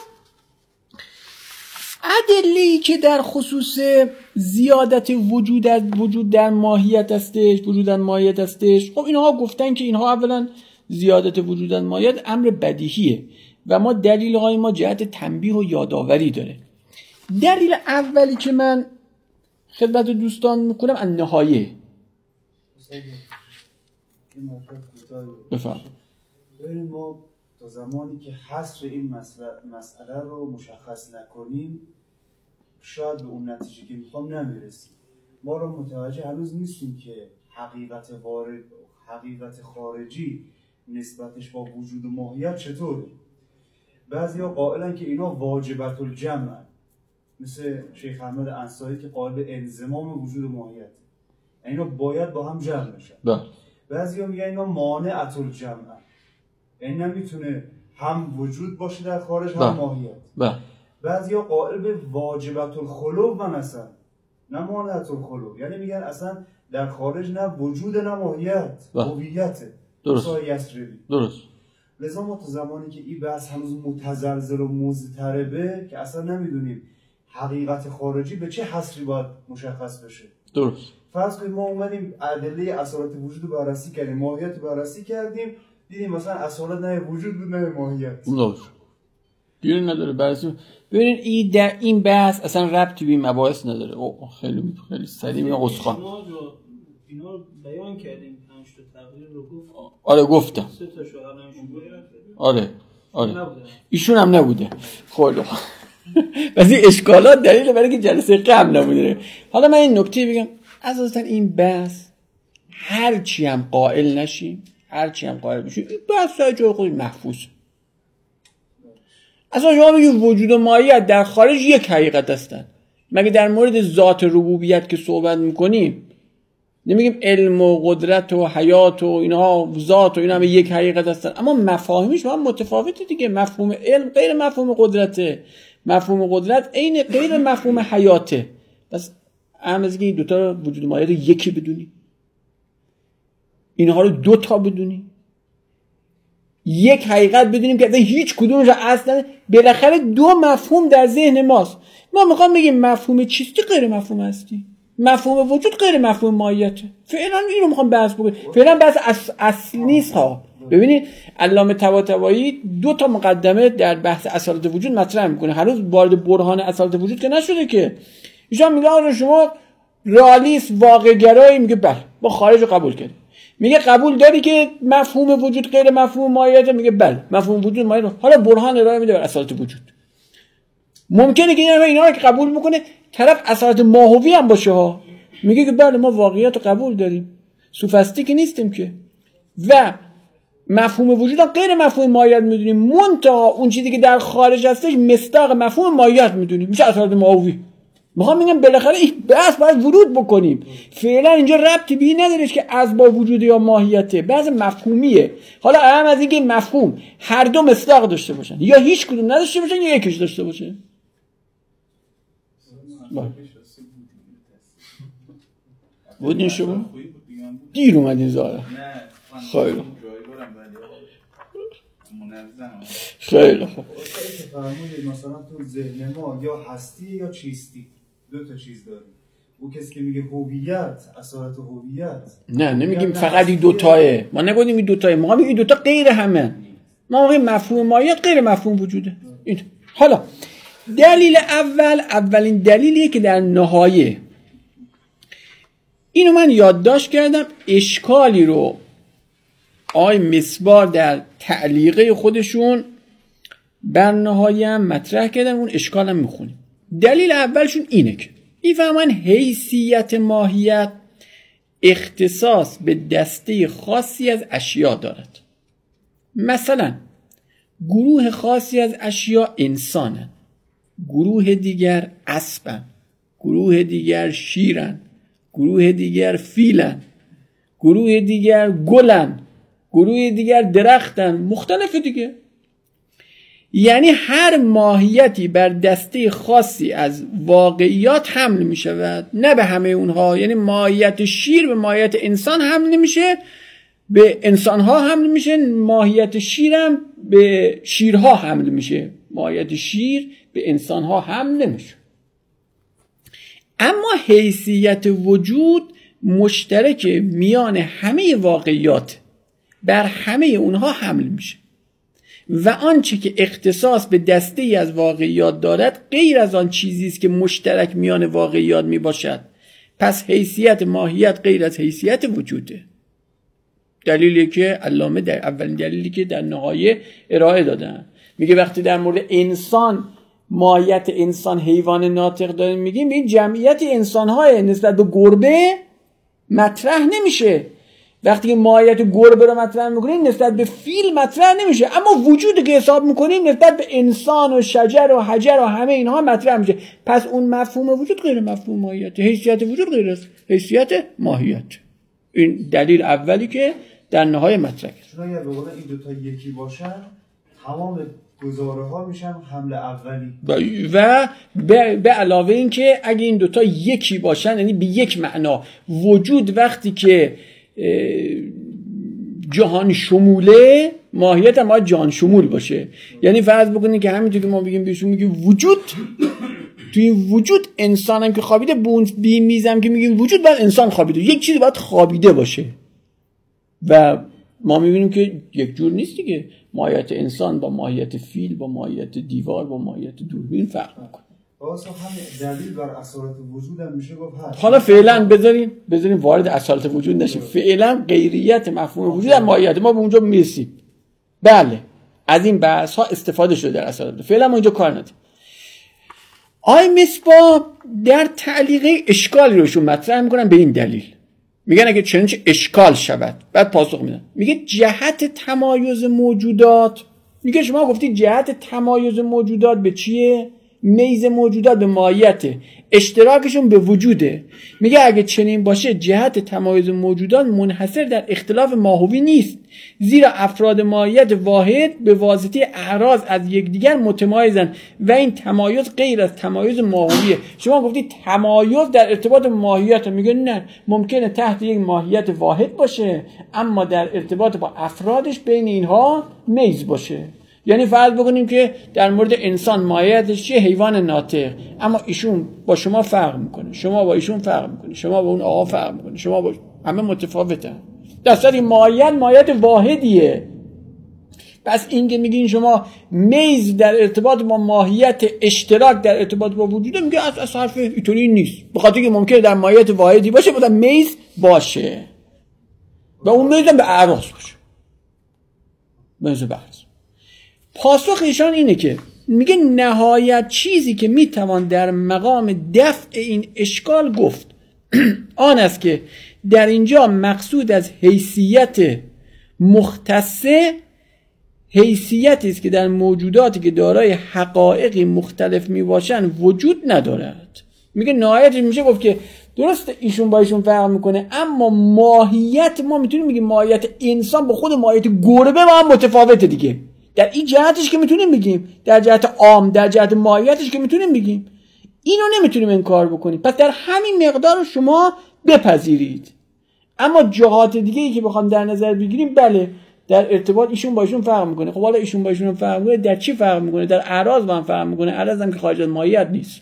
ادله‌ای که در خصوص زیادت وجود در ماهیت هستش، خب اینها گفتن که اینها اولا زیادت وجود در ماهیت امر بدیهیه و ما دلیل‌های ما جهت تنبیه و یادآوری داره. دلیل اولی که من خدمت دوستان میکنم النهایه. بفرمایید. ببینید ما تا زمانی که حصر این مسئله رو مشخص نکنیم شاید به اون نتیجه که میخوام نمیرسیم. ما رو متوجه هنوز نیستیم که حقیقت خارجی نسبتش با وجود و ماهیت چطوره. بعضیا قائلن که اینا واجبت الجمع، مثل شیخ احمد انصاری که قائل به انضمام وجود و ماهیت، اینا باید با هم جمع بشن. بعضیا میگن اینا مانعت الجمع، یعنی نمیتونه هم وجود باشه در خارج هم ماهیت. بعضیا قائل به واجبت الخلو و مثلا نه مانعت الخلو، یعنی میگن اصلا در خارج نه وجود نه ماهیت، هویته. درست. لذا ما تا زمانی که این بحث هنوز متزلزل و مضطربه که اصلا نمیدونیم حقیقت خارجی به چه حصری باید مشخص بشه. درست. فرض کنیم ما اومدیم ادله اصالت وجود رو بررسی کردیم، ماهیت رو بررسی کردیم، دیدیم مثلا اصالت نه وجود بود نه ماهیت. درست. دیگه نداره. ببینید این بحث اصلا ربطی به این مباحث نداره. خیلی سریع میگم اسخان. اینا رو بیان کردیم 5 تا تقریر رو گفت. آره گفتم. 3 تا شو آره ایشون هم نبوده. خیلی بس این اشکالات دلیل برای که جلسه قبل نبوده. حالا من این نکته بگم، اساسا این بحث هرچی هم قائل نشیم، هرچی هم قائل بشیم، این بحث در جای خودش محفوظ. اصلا شما بگید وجود و ماهیت در خارج یک حقیقت هستن. مگه در مورد ذات ربوبیت که صحبت میکنیم نمیگیم علم و قدرت و حیات و اینها ذات و اینا هم یک حقیقت هستن، اما مفاهیمش با هم متفاوته دیگه. مفهوم علم غیر مفهوم قدرته، مفهوم قدرت عین غیر مفهوم حیاته. بس اهم از اینکه این دوتا وجود ماهیت رو یکی بدونی، اینها رو دوتا بدونی، یک حقیقت بدونیم که هیچ کدومش اصلا بالاخره دو مفهوم در ذهن ماست. ما میخوام بگیم مفهوم چیستی غیر مفهوم هستی، مفهوم وجود غیر مفهوم ماهیته. فعلا اینو میخوام بحث بکنم، فعلا بحث اصل نیست ها. ببینید علامه طباطبایی 2 تا مقدمه در بحث اصالت وجود مطرح میکنه، هنوز وارد برهان اصالت وجود که نشده که. ایشون میگه آره شما رئالیست واقع گرایی، میگه بله با خارج رو قبول کردیم. میگه قبول داری که مفهوم وجود غیر مفهوم ماهیت؟ میگه بله مفهوم وجود ماهیت. حالا برهان ارائه میده بر اصالت وجود. ممکنه که اینا رو که قبول میکنه طرف اصالت ماهوی هم باشه ها، میگه که بله ما واقعیت رو قبول داریم، سوفستی که نیستیم که، و مفهوم وجود هم غیر مفهوم ماهیت میدونیم، منتها اون چیزی که در خارج هستش مصداق مفهوم ماهیت میدونیم، میشه اصالت ماهوی. میخوام بگم بالاخره این بحث باید ورود بکنیم. فعلا اینجا ربطی به این نداره که از با وجود یا ماهیته، بحث مفهومیه. حالا اهم از اینکه مفهوم هر دو مصداق داشته باشن، یا هیچ کدوم نداشته باشن یا یکیش داشته باشه. بودین شما؟ دیر اومدین زاره. خیلی خیلی خوب. مثلا تو ذهن ما یا هستی یا چیستی، 2 تا چیز داریم. اون کسی که میگه هویت، اصالت هویت، نه نمیگیم فقط این 2 تاه، ما نگفتیم این 2 تاه، ما میگیم 2 تا غیر همه. ما میگیم مفهوم ماهیت غیر مفهوم وجوده. این حالا دلیل اولین دلیلیه که در نهایه، اینو من یادداشت کردم، اشکالی رو آقای مصباح در تعلیقه خودشون بر نهایه هم مطرح کردن، اون اشکال هم میخونیم. دلیل اولشون اینه که میفهمن حیثیت ماهیت اختصاص به دسته خاصی از اشیا دارد. مثلا گروه خاصی از اشیا انسانن، گروه دیگر اسبن، گروه دیگر شیرن، گروه دیگر فیلن، گروه دیگر گلن، گروه دیگر درختن، مختلف دیگه. یعنی هر ماهیتی بر دسته خاصی از واقعیات حمل می شود، نه به همه اونها. یعنی ماهیت شیر به ماهیت انسان حمل میشه، به انسانها حمل میشه، ماهیت شیرم به شیرها حمل میشه، ماهیت شیر به انسانها حمل نمیشه. اما حیثیت وجود مشترک میان همه واقعیات، بر همه اونها حمل میشه و آنچه که اختصاص به دسته ای از واقعیات دارد غیر از آن چیزی است که مشترک میان واقعیات می باشد. پس حیثیت ماهیت غیر از حیثیت وجوده. دلیلی که علامه در اولین دلیلی که در نهایه ارائه دادن، میگه وقتی در مورد انسان، ماهیت انسان حیوان ناطق داریم میگیم، این جمعیت انسان‌های نسبت به گربه مطرح نمیشه. وقتی که ماهیت گربه رو مطرح میکنیم نسبت به فیل مطرح نمیشه، اما وجودی که حساب میکنیم نسبت به انسان و شجر و حجر و همه اینها مطرح میشه. پس اون مفهوم وجود غیر مفهوم ماهیت، حیثیت وجود غیر از حیثیت ماهیت. این دلیل اولی که در نهایت مطرح است. چون اگر به قول این 2 تا یکی باشن تمام گزاره ها میشن حمل اولی و به علاوه این که اگه این 2 تا یکی باشن، یعنی به یک معنا وجود وقتی که جهان شموله، ماهیت هم باید جهان شمول باشه. یعنی فرض بکنید که همینطور که ما بگیم بهشون میگیم وجود، توی وجود انسان هم که خوابیده، بی میزم که میگیم وجود باید انسان خوابیده، یک چیزی باید خوابیده باشه و ما میبینیم که یک جور نیست دیگه. ماهیت انسان با ماهیت فیل، با ماهیت دیوار، با ماهیت دوربین فرق میکنه. واسه همین دلیل بر اصالت وجود هم میشه گفت هست. حالا فعلا بذاریم وارد اصالت وجود نشیم. فعلا غیریت مفهوم وجود در ماهیت ما به اونجا میرسیم. بله از این بحث ها استفاده شده در اصالت. فعلا ما اینجا کار نداریم. آی مصباح در تعلیقه اشکالی روشون مطرح میکنن به این دلیل. میگن اگه چنانچه اشکال شود، بعد پاسخ میدن. میگه جهت تمایز موجودات، میگه شما گفتید جهت تمایز موجودات به چیه؟ میز موجودات به ماهیت، اشتراکشون به وجوده. میگه اگه چنین باشه جهت تمایز موجودات منحصر در اختلاف ماهوی نیست، زیرا افراد ماهیت واحد به واسطه اعراض از یکدیگر متمایزن و این تمایز غیر از تمایز ماهویه. شما گفتید تمایز در ارتباط ماهیت، میگه نه، ممکنه تحت یک ماهیت واحد باشه اما در ارتباط با افرادش بین اینها میز باشه. یعنی فرض بکنیم که در مورد انسان ماهیتش چیه؟ حیوان ناطق، اما ایشون با شما فرق میکنه، شما با ایشون فرق میکنه، شما با اون آقا فرق میکنه، شما با همه متفاوتن، در صورتی ماهیت واحدیه. پس این که میگین شما میز در ارتباط با ماهیت، اشتراک در ارتباط با وجوده، میگه اصلا حرف اینطوری نیست، بخاطر که ممکنه در ماهیت واحدی باشه بعد میز باشه و اون میز به اعراض باشه. میز بحث پاسخ ایشان اینه که میگه نهایت چیزی که میتوان در مقام دفع این اشکال گفت آن است که در اینجا مقصود از حیثیت مختصه حیثیتی است که در موجوداتی که دارای حقایقی مختلف میباشند وجود ندارد. میگه نهایتش میشه گفت که درسته ایشون با ایشون فرق میکنه، اما ماهیت ما میتونیم بگیم ماهیت انسان با خود ماهیت گربه با هم متفاوته دیگه. در این جهتش که میتونیم بگیم، در جهت عام، در جهت ماهیتش که میتونیم بگیم، اینو نمیتونیم انکار بکنیم. پس در همین مقدار رو شما بپذیرید. اما جهات دیگه ای که بخوام در نظر بگیریم، بله در ارتباط ایشون با ایشون فرق میکنه. خب حالا ایشون با ایشون فرق میکنه، در چی فرق میکنه؟ در اعراض با هم فرق میکنه. اعراض هم که خارج از ماهیت نیست.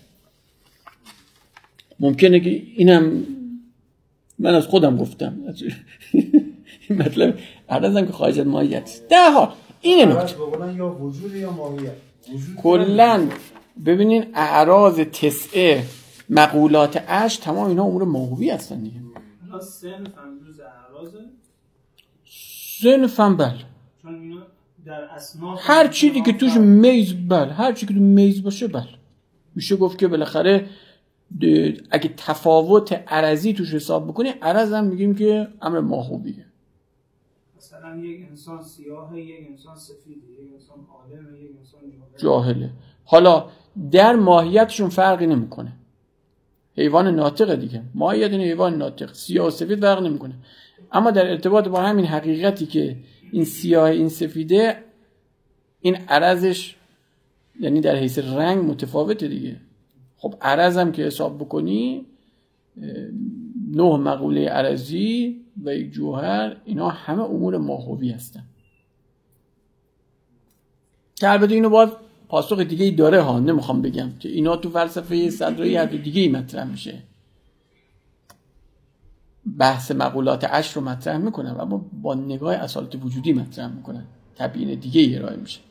ممکنه که اینم من از خودم گفتم این مطلب اعراض هم که خارج از ماهیت است. در حال اینه نکته. یا وجود یا ماهیت. کلاً ببینین اعراض تسعه، مقولات عش، تمام اینا امور ماهوی هستن دیگه. صنف هم جز اعراضه؟ صنف هم بله. چون اینا در اصناف هر چیزی که توش میز، بله هر چیزی که توش میز باشه بله. میشه گفت که بالاخره اگه تفاوت عرضی توش حساب بکنی، عرض هم میگیم که امر ماهویه. مثلا یک انسان سیاهه، یک انسان سفیده، یک انسان عالمه، یک انسان جاهله. حالا در ماهیتشون فرقی نمیکنه. حیوان ناطقه دیگه، ماهیت این حیوان ناطق، سیاه و سفید فرق نمیکنه. اما در ارتباط با همین حقیقتی که این سیاه این سفیده، این عرضش یعنی در حیث رنگ متفاوته دیگه. خب عرض هم که حساب بکنی 9 مقوله عرضی و یک جوهر، اینا همه امور ماهوی هستن که البته اینو باید پاسخ دیگه ای داره ها، نمیخوام بگم که اینا تو فلسفه صدرایی هر دیگه ای مطرح میشه. بحث مقولات عشر رو مطرح میکنن اما با نگاه اصالت وجودی مطرح میکنن، تبیین دیگه ای ارائه میشه.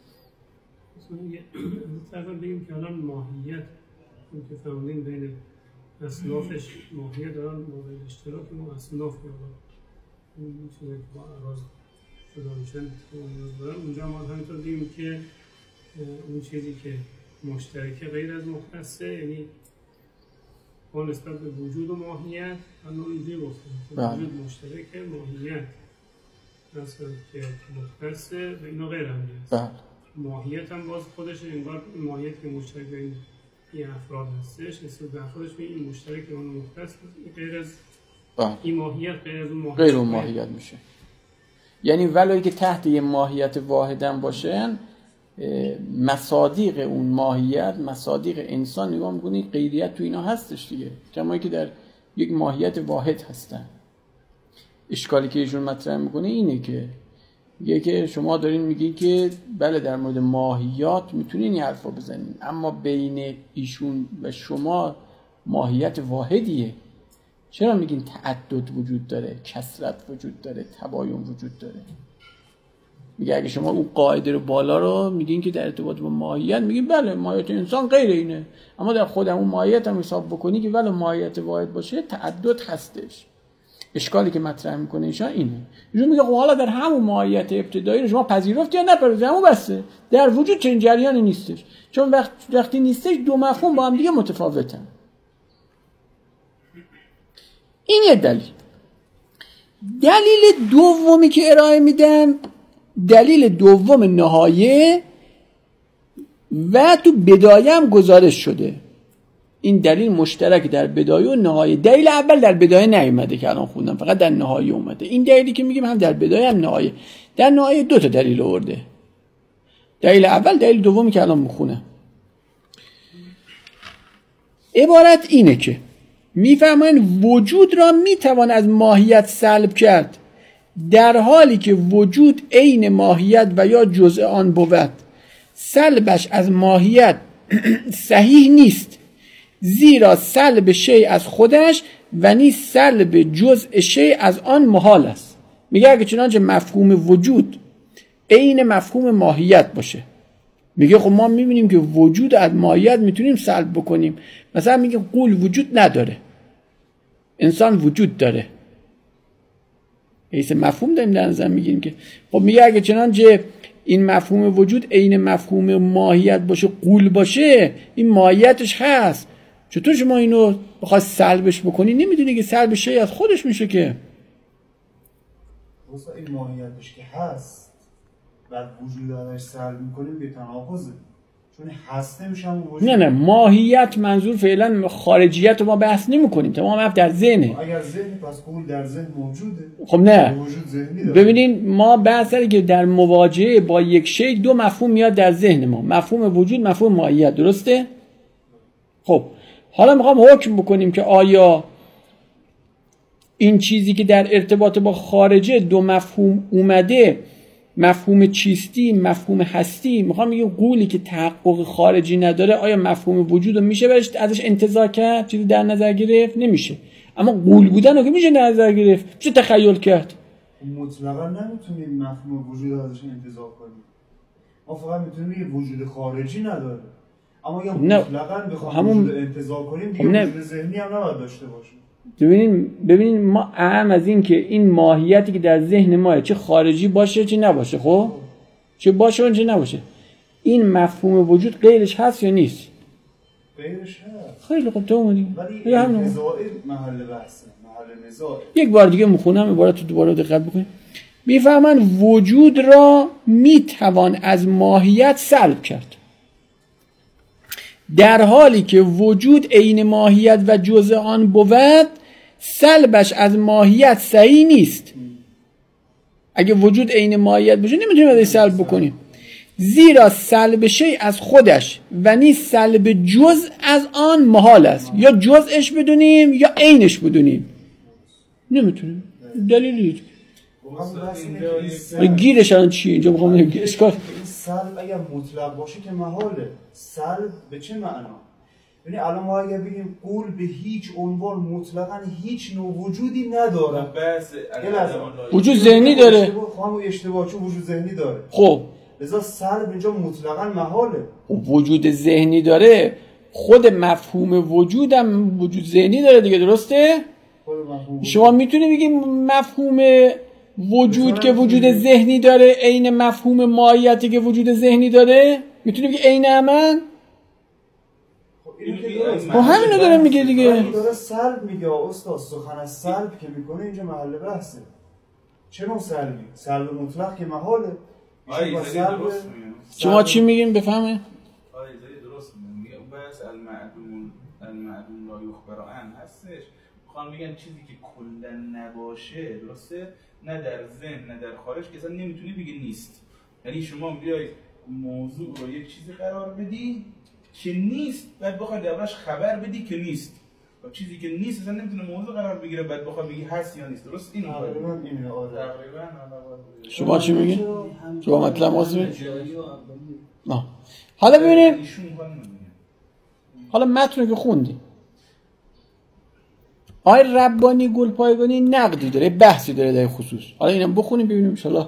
مثلا بگیم که الان ماهیت که فهمیدیم بین اصنافش ماهیت دارن مورد اشتراک ما اصناف دارن این چیزی که با اعراض شده میشن دارن. اونجا ما همینطور دیدیم که اون چیزی که مشترکه غیر از مختصه، یعنی با نسبت به وجود و ماهیت الان اینجوری گفتیم وجود مشترکه، ماهیت نسبت که مختصه و اینا غیر هم نیست. ماهیت هم باز خودش انگار ماهیت که مشترک بین این افراد هستش نسبت به افرادش به این مشترک و اون مختص غیر از این ماهیت غیر از اون ماهیت غیر اون ماهیت میشه. یعنی ولایی که تحت یه ماهیت واحدن باشن، مصادیق اون ماهیت، مصادیق انسان نگاه میکنی غیریت تو اینا هستش دیگه، کمایی که در یک ماهیت واحد هستن. اشکالی که ایشون مطرح میکنه اینه که میگه که شما دارین میگی که بله در مورد ماهیات میتونین این حرفا بزنین، اما بین ایشون و شما ماهیت واحدیه. چرا میگین تعدد وجود داره، کثرت وجود داره، تباین وجود داره؟ میگه اگه شما اون قاعده رو بالا رو میگین که در ارتباط با ماهیت، میگین بله ماهیت انسان غیر اینه، اما در خود اون ماهیت هم حساب بکنی که ولی ماهیت واحد باشه تعدد هستش. اشکالی که مطرح میکنه ایشان اینه. ایشون میگه خب حالا در همون ماهیت ابتدایی رو شما پذیرفت یا نپذیرفت، همون بسته. در وجود چنین جریانی نیستش، چون وقتی نیستش دو مفهوم با هم دیگه متفاوتن. این یه دلیل. دلیل دومی که ارائه میدم، دلیل دوم نهایه و تو بدایه هم گزارش شده. این دلیل مشترک در بدایه و نهایه. دلیل اول در بدایه نیومده که الان خوندم، فقط در نهایه اومده. این دلیلی که میگیم هم در بدایه هم نهایه. در نهایه دو تا دلیل آورده. دلیل اول، دلیل دومی که الان میخونم. عبارت اینه که میفهمن وجود را میتوان از ماهیت سلب کرد در حالی که وجود عین ماهیت و یا جزء آن بود. سلبش از ماهیت صحیح نیست، زیرا سلب شیء از خودش و نیز سلب جزء شیء از آن محال است. میگه اگه چنانچه مفهوم وجود عین مفهوم ماهیت باشه، میگه خب ما میبینیم که وجود از ماهیت میتونیم سلب بکنیم. مثلا میگه قول وجود نداره، انسان وجود داره، حیث مفهوم داریم در نظر میگیریم که خب میگه اگه چنانچه این مفهوم وجود عین مفهوم ماهیت باشه، قول باشه، این ماهیتش هست، چطور شما اینو بخواد سلبش بکنی؟ نمیدونی که سلب شیء از خودش میشه که واسه این ماهیتش که هست بعد وجود ازش سلب میکنیم به تناقضه، چون هسته میشه هم وجود. نه ماهیت منظور فعلا خارجیت رو ما بحث نمی کنیم، تمام حرف در ذهنه. اگر ذهن پس قول در ذهن موجوده. خب نه، وجود ذهنی داره. ببینین ما بحث داریم که در مواجهه با یک شی دو مفهوم میاد در ذهن ما، مفهوم وجود، مفهوم ماهیت، درسته؟ خب حالا میخوام حکم بکنیم که آیا این چیزی که در ارتباط با خارجه دو مفهوم اومده، مفهوم چیستی، مفهوم هستی، میخوام بگم قولی که تحقق خارجی نداره، آیا مفهوم وجود رو میشه ازش انتزاع کرد، چیزی در نظر گرفت؟ نمیشه. اما قول بودن رو که میشه در نظر گرفت، میشه تخیل کرد. مطلقا نمیتونیم مفهوم وجود ازش انتزاع کنیم، ما فقط میتونیم بگیم وجود خارجی نداره. اما یا مطلقا بخوام وجود انتزاع کنیم دیگه وجود ذهنی هم نباید داشته باشیم. ببینین ما اهم از این که این ماهیتی که در ذهن ماه چه خارجی باشه چه نباشه، خب چه باشه چه نباشه، این مفهوم وجود غیرش هست یا نیست؟ غیرش هست. خیلی خوب تو اومدی. ولی انتزاع محل بحثه، محل نزاع. یک بار دیگه میخونم عبارت رو دوباره دقت بکنید. میفهمن وجود را میتوان از ماهیت سلب کرد در حالی که وجود عین ماهیت و جزء آن بود. سلبش از ماهیت صحیح نیست. اگه وجود عین ماهیت باشه نمیتونیم ازش سلب بکنیم، زیرا سلب شیء از خودش و نیز سلب جزء از آن محال است. یا جزءش بدونیم یا عینش بدونیم، نمیتونیم. دلیلی گیرش الان چیه اینجا؟ میخوام بگم اشکال سلب اگر مطلق باشه که محاله. سلب به چه معنا؟ یعنی الان ما اگر بگیم قول به هیچ عنوان مطلقاً هیچ نوع وجودی نداره، وجود ذهنی داره. خواهم اشتباه، چون وجود ذهنی داره. خب لذا سلب اینجا مطلقاً محاله. وجود ذهنی داره، خود مفهوم وجود هم وجود ذهنی داره دیگه، درسته؟ شما میتونی بگی مفهوم وجود که وجود ذهنی داره عین مفهوم ماهیتی که وجود ذهنی داره؟ میتونی بگی عین عمل؟ خب همینو داره میگه دیگه. داره سلب میگه استاد، سخن از سلب که میکنه اینجا محل بحثه. چه نوع سلبی؟ سلب مطلق که محاله. شما چی میگین بفهمه؟ آیه درست میگه اون بحث المعدوم لا یخبر عنه هستش. میخوان میگن چیزی که کلا نباشه، درسته؟ نه در ذهن نه در خارج که اصلا نمیتونی بگی نیست. یعنی شما بیای موضوع رو یک چیزی قرار بدی که نیست، بعد بخوای دربارش خبر بدی که نیست. و چیزی که نیست اصلا نمیتونه موضوع قرار بگیره، بعد بخوای بگی هست یا نیست. درست؟ این تقریبا اینه. تقریبا. شما چی میگین؟ شما مطلب واسه نه. حالا ببینیم، حالا متن که خوندی، آقای ربانی گلپایگانی نقدی داره، بحثی داره در خصوص. حالا اینم بخونیم ببینیم ان شاءالله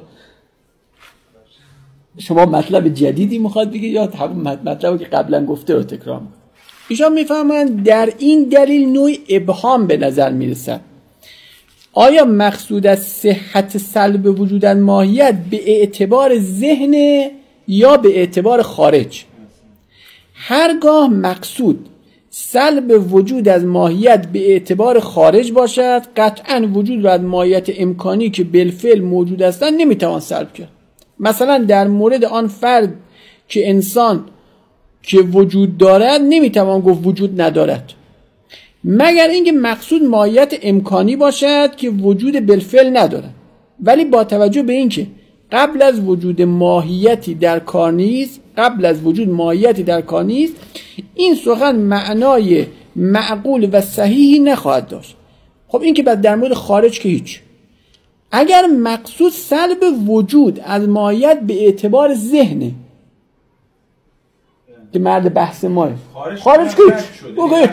شما مطلب جدیدی میخواد بگید یا مطلبی که قبلا گفته رو تکرار میکنه. ایشان میفهمند در این دلیل نوعی ابهام به نظر میرسد. آیا مقصود از صحت سلب وجودن ماهیت به اعتبار ذهن یا به اعتبار خارج؟ هرگاه مقصود سلب وجود از ماهیت به اعتبار خارج باشد، قطعاً وجود را از ماهیت امکانی که بالفعل موجود هستند نمیتوان سلب کرد. مثلا در مورد آن فرد که انسان که وجود دارد نمیتوان گفت وجود ندارد، مگر اینکه مقصود ماهیت امکانی باشد که وجود بالفعل ندارد. ولی با توجه به اینکه قبل از وجود ماهیتی در کار نیست، این سخن معنای معقول و صحیحی نخواهد داشت. خب این که بعد در مورد خارج که هیچ. اگر مقصود سلب وجود از ماهیت به اعتبار ذهنه که مرد بحث ماه خارج که هیچ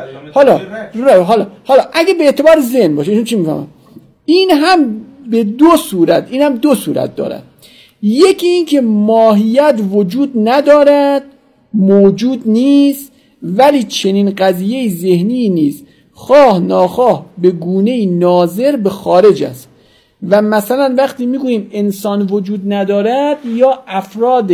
حالا اگه به اعتبار ذهن باشه این چی میفهمم؟ این هم دو صورت دارد. یکی این که ماهیت وجود ندارد، موجود نیست، ولی چنین قضیه ذهنی نیست، خواه ناخواه به گونه ناظر به خارج است. و مثلا وقتی میگوییم انسان وجود ندارد یا افراد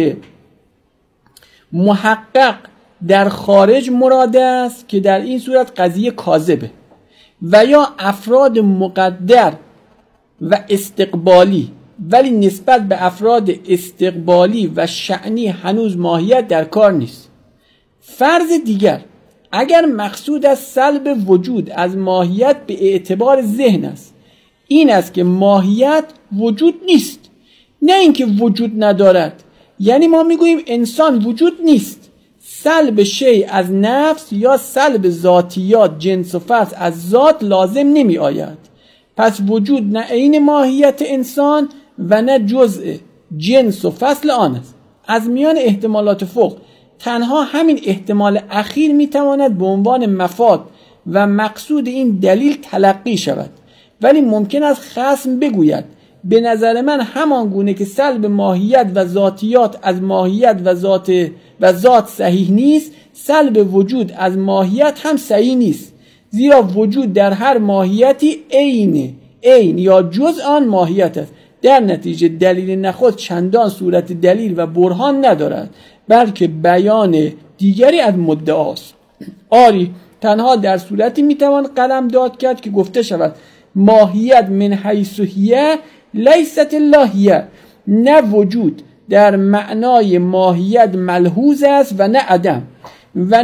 محقق در خارج مراد است که در این صورت قضیه کاذبه، و یا افراد مقدر و استقبالی، ولی نسبت به افراد استقبالی و شأنی هنوز ماهیت در کار نیست. فرض دیگر، اگر مقصود از سلب وجود از ماهیت به اعتبار ذهن است، این است که ماهیت وجود نیست، نه اینکه وجود ندارد. یعنی ما میگوییم انسان وجود نیست، سلب شیء از نفس یا سلب ذاتیات جنس و فصل از ذات لازم نمی آید. پس وجود نه عین ماهیت انسان و نه جزء جنس و فصل آن است. از میان احتمالات فوق تنها همین احتمال اخیر میتواند به عنوان مفاد و مقصود این دلیل تلقی شود. ولی ممکن است خصم بگوید به نظر من همان گونه که سلب ماهیت و ذاتیات از ماهیت و ذات صحیح نیست، سلب وجود از ماهیت هم صحیح نیست، زیرا وجود در هر ماهیتی عین یا جزء آن ماهیت است. در نتیجه دلیل نخست چندان صورت دلیل و برهان ندارد، بلکه بیان دیگری از مدعاست. آری تنها در صورتی میتوان قلم داد کرد که گفته شود ماهیت من حیث هی لیست اللهیه، نه وجود در معنای ماهیت ملحوظ است و نه عدم و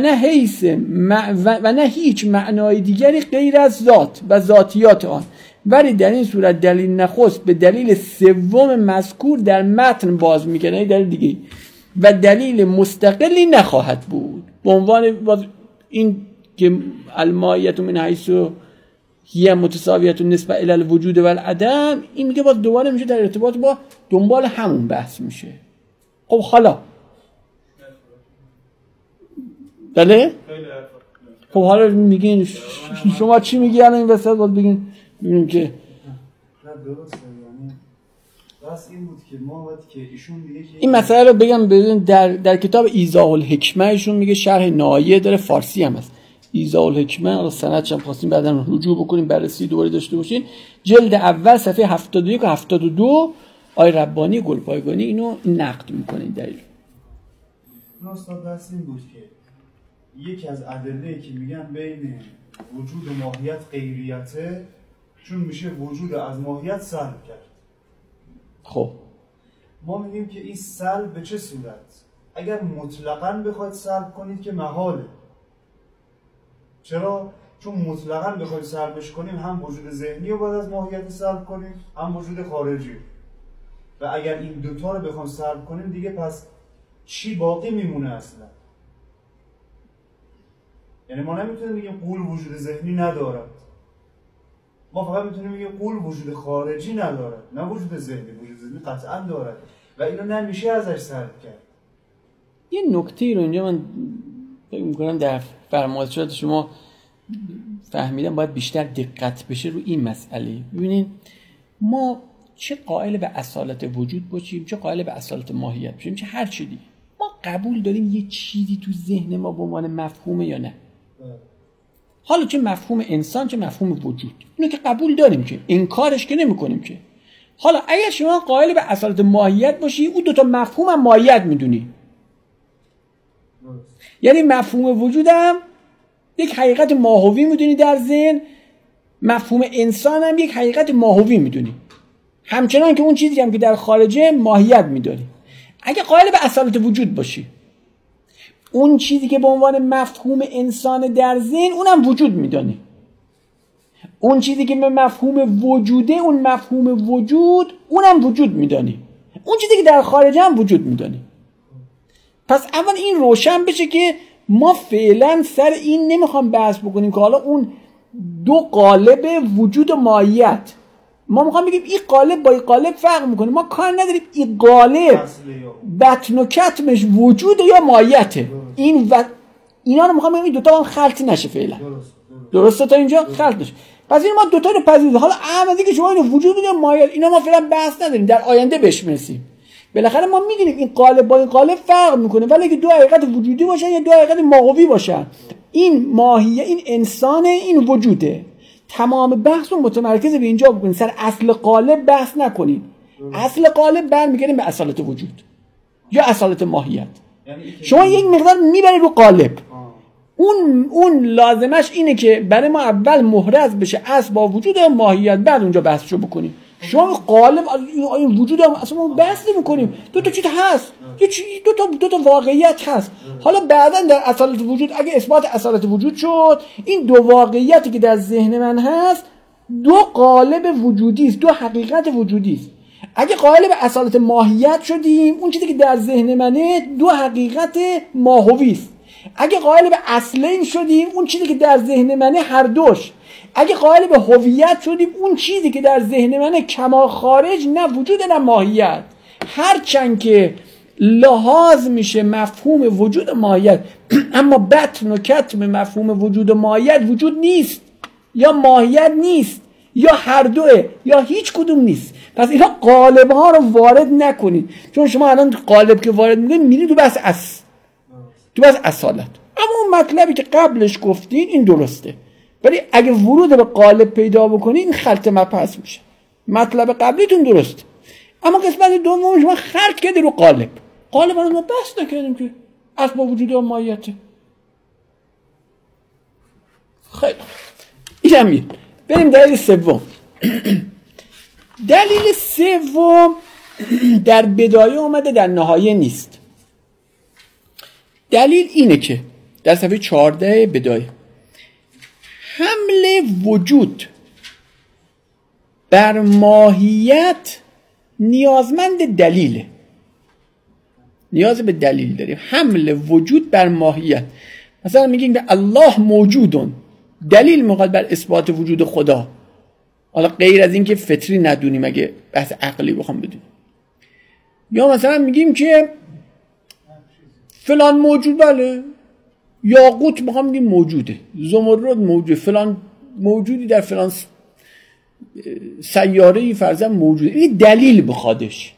نه هیچ معنای دیگری غیر از ذات و ذاتیات آن. ولی در این صورت دلیل نخست به دلیل سوم مذکور در متن باز میکنه، دلیل دیگه و دلیل مستقلی نخواهد بود. به عنوان این که الماهیت من حیث هی متساویت نسبت الی الوجود و العدم، این میگه باز دوباره میشه در ارتباط با دنبال همون بحث میشه. خب حالا بله؟ خب حالا میگین شما چی میگی الان این وسط؟ باید بگین که درسته. یعنی بس این بود که ما وقتی که ایشون میگه که این مسئله رو بگم بدون در کتاب ایضاح الحکمه ایشون میگه شرح نایه داره، فارسی هم هست ایضاح الحکمه، حالا سندش هم خواستیم بعداً رجوع بکنیم بررسی دوباره داشته باشین، جلد اول صفحه 71 و 72 آقای ربانی گلپایگانی اینو نقد میکنه. این دلیل استاد بس این بود که یکی از ادله‌ای که میگن بین وجود و ماهیت غیریته، چون میشه وجود از ماهیت سلب کرد. خب ما میگیم که این سلب به چه صورت؟ اگر مطلقاً بخواید سلب کنید که محاله. چرا؟ چون مطلقاً بخواید سلبش کنیم هم وجود ذهنی رو باید از ماهیت سلب کنیم، هم وجود خارجی. و اگر این دوتا رو بخوایم سلب کنیم دیگه پس چی باقی میمونه اصلا؟ یعنی ما نمیتونیم بگیم قول وجود ذهنی ندارد، ما فقط میتونیم بگیم قول وجود خارجی ندارد، نه وجود ذهنی. وجود ذهنی قطعا دارد و اینو نمیشه ازش سلب کرد. یه نکته رو اینجا من فکر میکنم در فرمایشات شما فهمیدن باید بیشتر دقت بشه رو این مسئله. ببینین ما چه قائل به اصالت وجود باشیم، چه قائل به اصالت ماهیت باشیم، چه هر چی دیگه، ما قبول داریم یه چیزی تو ذهن ما به عنوان مفهومه یا نه؟ حالا چه مفهوم انسان چه مفهوم وجود، اینو که قبول داریم، که انکارش که نمی‌کنیم که. حالا اگر شما قائل به اصالت ماهیت باشی، اون دو تا مفهوم هم ماهیت میدونی. یعنی مفهوم وجودم یک حقیقت ماهوی میدونی در ذهن، مفهوم انسان هم یک حقیقت ماهوی میدونی، همچنان که اون چیزی هم که در خارجه ماهیت میدونی. اگه قائل به اصالت وجود باشی، اون چیزی که به عنوان مفهوم انسان در ذهن اونم وجود میدونی، اون چیزی که به مفهوم وجوده اون مفهوم وجود اونم وجود میدونی، اون چیزی که در خارجه هم وجود میدونی. پس اول این روشن بشه که ما فعلا سر این نمیخوام بحث بکنیم که حالا اون دو قالب وجود و ماهیت، ما میخوام بگیم این قالب با این قالب فرق میکنه. ما کار نداریم این قالب بطن و کتمش وجود یا ماهیته، این و اینا رو میخوام بگیم این دوتا هم خلط نشه فعلا. درسته تا اینجا؟ خلط نشه. پس این ما دوتا رو پذیریم. حالا احمدی که شما اینو وجود یا ماهیت، اینا ما فعلا بحث نداریم، در آینده بهش میرسیم. بالاخره ما میدونیم این قالب با این قالب فرق میکنه، ولی اگه دو حقیقت وجودی باشن یا دو حقیقت ماهوی باشن، این ماهیه، این انسانه، این وجوده. تمام بحث رو متمرکز به اینجا بکنید، سر اصل قالب بحث نکنید. اصل قالب برمیگردیم به اصالت وجود یا اصالت ماهیت. شما یک مقدار میبرید رو قالب، اون لازمش اینه که برای ما اول محرز بشه اصل با وجود و ماهیت، بعد اونجا بحثشو بکنیم. شما قالب این وجود هم اصلا ما بحث نمی‌کنیم، دو تا چیز هست، دو تا واقعیت هست. حالا بعداً در اصالت وجود اگه اثبات اصالت وجود شد، این دو واقعیتی که در ذهن من هست دو قالب وجودی است، دو حقیقت وجودی است. اگه قائل به اصالت ماهیت شدیم، اون چیزی که در ذهن منه دو حقیقت ماهوی است. اگه قائل به اصلین شدیم، اون چیزی که در ذهن منه هر دوش. اگه قائل به هویت شدیم، اون چیزی که در ذهن منه کما خارج، نه وجود نه ماهیت. هرچند که لحاظ میشه مفهوم وجود و ماهیت، اما بطن و کتم مفهوم وجود و ماهیت وجود نیست، یا ماهیت نیست، یا هر دوه، یا هیچ کدوم نیست. پس اینا قالب ها رو وارد نکنید، چون شما الان قالب که وارد میکنید میرید تو بحث اصالت. اما اون مطلبی که قبلش گفتین این درسته، ولی اگه ورود به قالب پیدا بکنید این خلط مبحث میشه. مطلب قبلیتون درست، اما قسمت دوم شما خلط کردی رو قالب رو ما بحث نکردیم که اصل با وجود و ماهیته. خیلی این هم بریم دلیل سوم. دلیل سوم در بدایه اومده، در نهایه نیست. دلیل اینه که در صفحه 14 بدایه، حمل وجود بر ماهیت نیازمند دلیله. نیاز به دلیل داریم. حمل وجود بر ماهیت، مثلا میگیم که الله موجودون، دلیل میخواد بر اثبات وجود خدا، حالا غیر از این که فطری ندونیم اگه بحث عقلی بخوام بدونیم. یا مثلا میگیم که فلان موجود، بله یاقوت بخوام بگیم موجوده، زمرد موجوده، فلان موجودی در فلان سیاره‌ای فرضاً موجوده. این دلیل بخوادش،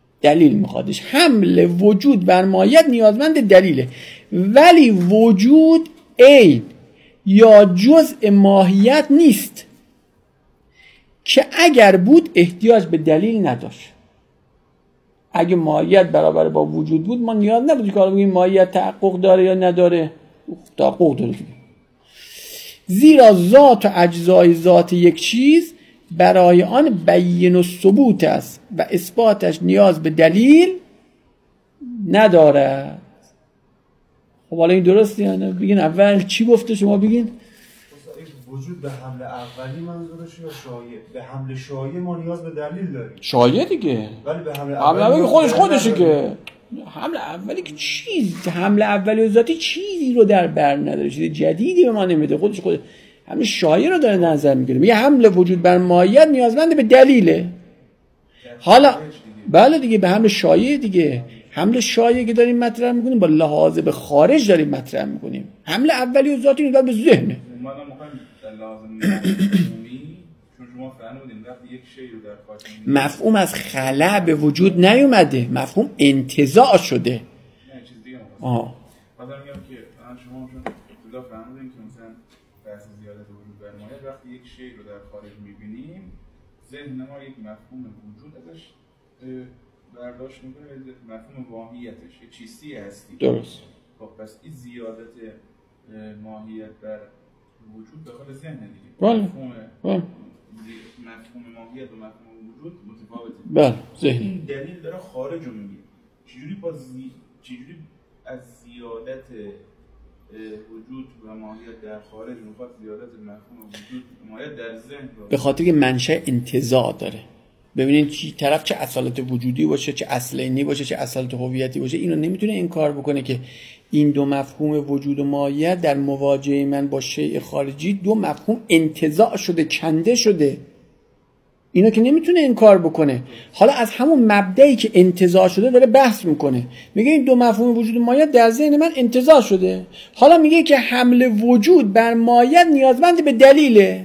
حمل وجود بر ماهیت نیازمند دلیله. ولی وجود عین یا جزء ماهیت نیست که اگر بود احتیاج به دلیل نداشت. اگه ماهیت برابر با وجود بود، ما نیاز نبود که حالا بگیم ماهیت تحقق داره یا نداره. تحقق داره، زیرا ذات و اجزای ذات یک چیز برای آن بیان و ثبوت است و اثباتش نیاز به دلیل نداره. خب حالا این درسته یا نه؟ بگین اول چی گفته شما بگین؟ وجود به حمل اولی منظورش یا شایع؟ به حمل شایع ما نیاز به دلیل داریم. شایع دیگه. ولی به حمل اولی خودشه که حمل اولی که حمل اولی ذاتی چیزی رو در بر نداره، چیز جدیدی به ما نمیده، خود همین شایع رو داره نظر میگیره. میگه حمل وجود بر ماهیت نیازمند به دلیله. حالا بله دیگه، به حمل شایع دیگه. حمل شایع که داریم مطرح میکنیم با لحاظ به خارج داریم مطرح میکنیم. حمل اولی و ذاتی نسبت به ذهنه. ما الان میخوایم در لحاظ مفهومی، چون شما فرمودین وقتی یک شی رو در خارج مفهوم از خلأ به وجود نیومده، مفهوم انتزاع شده. نه چیز دیگه آها. مثلا میگم که شما چون ابتدا فرمودین که مثلا بحث زیادت وجود بر مایه، وقتی یک شی رو در خارج میبینیم ذهن ما یک مفهوم وجود ازش برداشت میکنه، مفهوم ماهیتش یه چیزی هستی. درست. خب پس این زیادت ماهیت بر وجود داخل ذهن دیگه. بله. مفهوم ماهیت و مفهوم وجود متفاوته. بله ذهنی. این دلیل داره خارج رو میگه. چجوری از زیادت وجود و ماهیت در خارج میخواد زیادت مفهوم وجود و ماهیت در ذهن رو؟ به خاطر که منشأ انتزاع داره. ببینید چی طرف چه اصالت وجودی باشه، چه اصل عینی باشه، چه اصالت هویتی باشه، اینو نمیتونه انکار بکنه که این دو مفهوم وجود و ماهیت در مواجهه من با شیء خارجی دو مفهوم انتزاع شده، کنده شده. اینو که نمیتونه انکار بکنه. حالا از همون مبدئی که انتزاع شده داره بحث میکنه، میگه این دو مفهوم وجود و ماهیت در ذهن من انتزاع شده. حالا میگه که حمل وجود بر ماهیت نیازمند به دلیله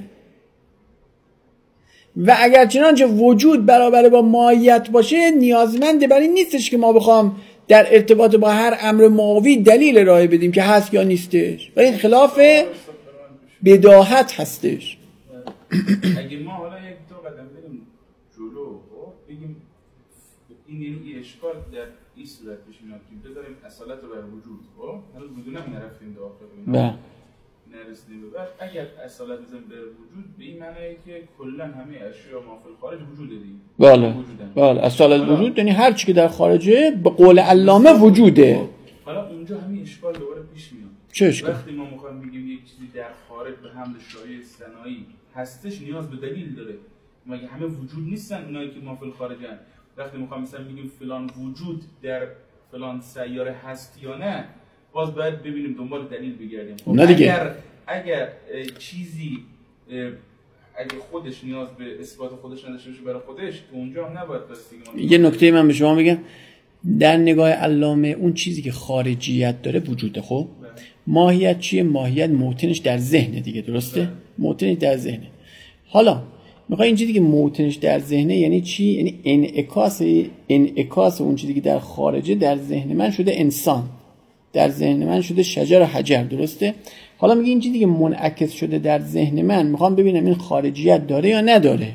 و اگر چنانچه وجود برابر با ماهیت باشه نیازمند بر این نیستش که ما بخوام در ارتباط با هر امر ماوی دلیل ارائه بدیم که هست یا نیستش، و این خلاف بداهت هستش. اگه ما حالا یک دو قدم بریم جلو بگیم این یعنی اشکال در این صورت پیش میاد که بذاریم اصالت رو بر وجود هنوز بدون هم نرفتیم داخل نرسیدیم به بعد اگر اصالت بزنیم بر وجود به این معنیه که کلا همه اشیا ما فی الخارج وجوده دیگه. بله اصالت وجود یعنی هر چی که در خارجه به قول علامه وجوده. حالا اونجا همین اشکال دوباره پیش میاد. چه اشکال؟ وقتی ما میخوایم بگیم یک چیزی در خارج به حمل شایع صنایعی هستش نیاز به دلیل داره. مگه همه وجود نیستن اونایی که ما فی الخارجن؟ وقتی میخوام مثلا بگیم فلان وجود در فلان سیاره هست یا نه، باز باید ببینیم دنبال دلیل بگردیم. خب اگر چیزی اگه خودش نیاز به اثبات خودش نداشته باشه برای خودش، که اونجا هم نباید بس. یه نکته من به شما بگم، در نگاه علامه اون چیزی که خارجیت داره وجوده. خب ماهیت چیه؟ ماهیت موطنش در ذهنه دیگه، درسته؟ موطنش در ذهنه. حالا میخوای این چیزی که موطنش در ذهنه یعنی چی؟ یعنی انعکاس اون چیزی که در خارجه در ذهن من شده انسان، در ذهن من شده شجر و حجر، درسته؟ حالا میگه این چیزی که منعکس شده در ذهن من میخوام ببینم این خارجیت داره یا نداره.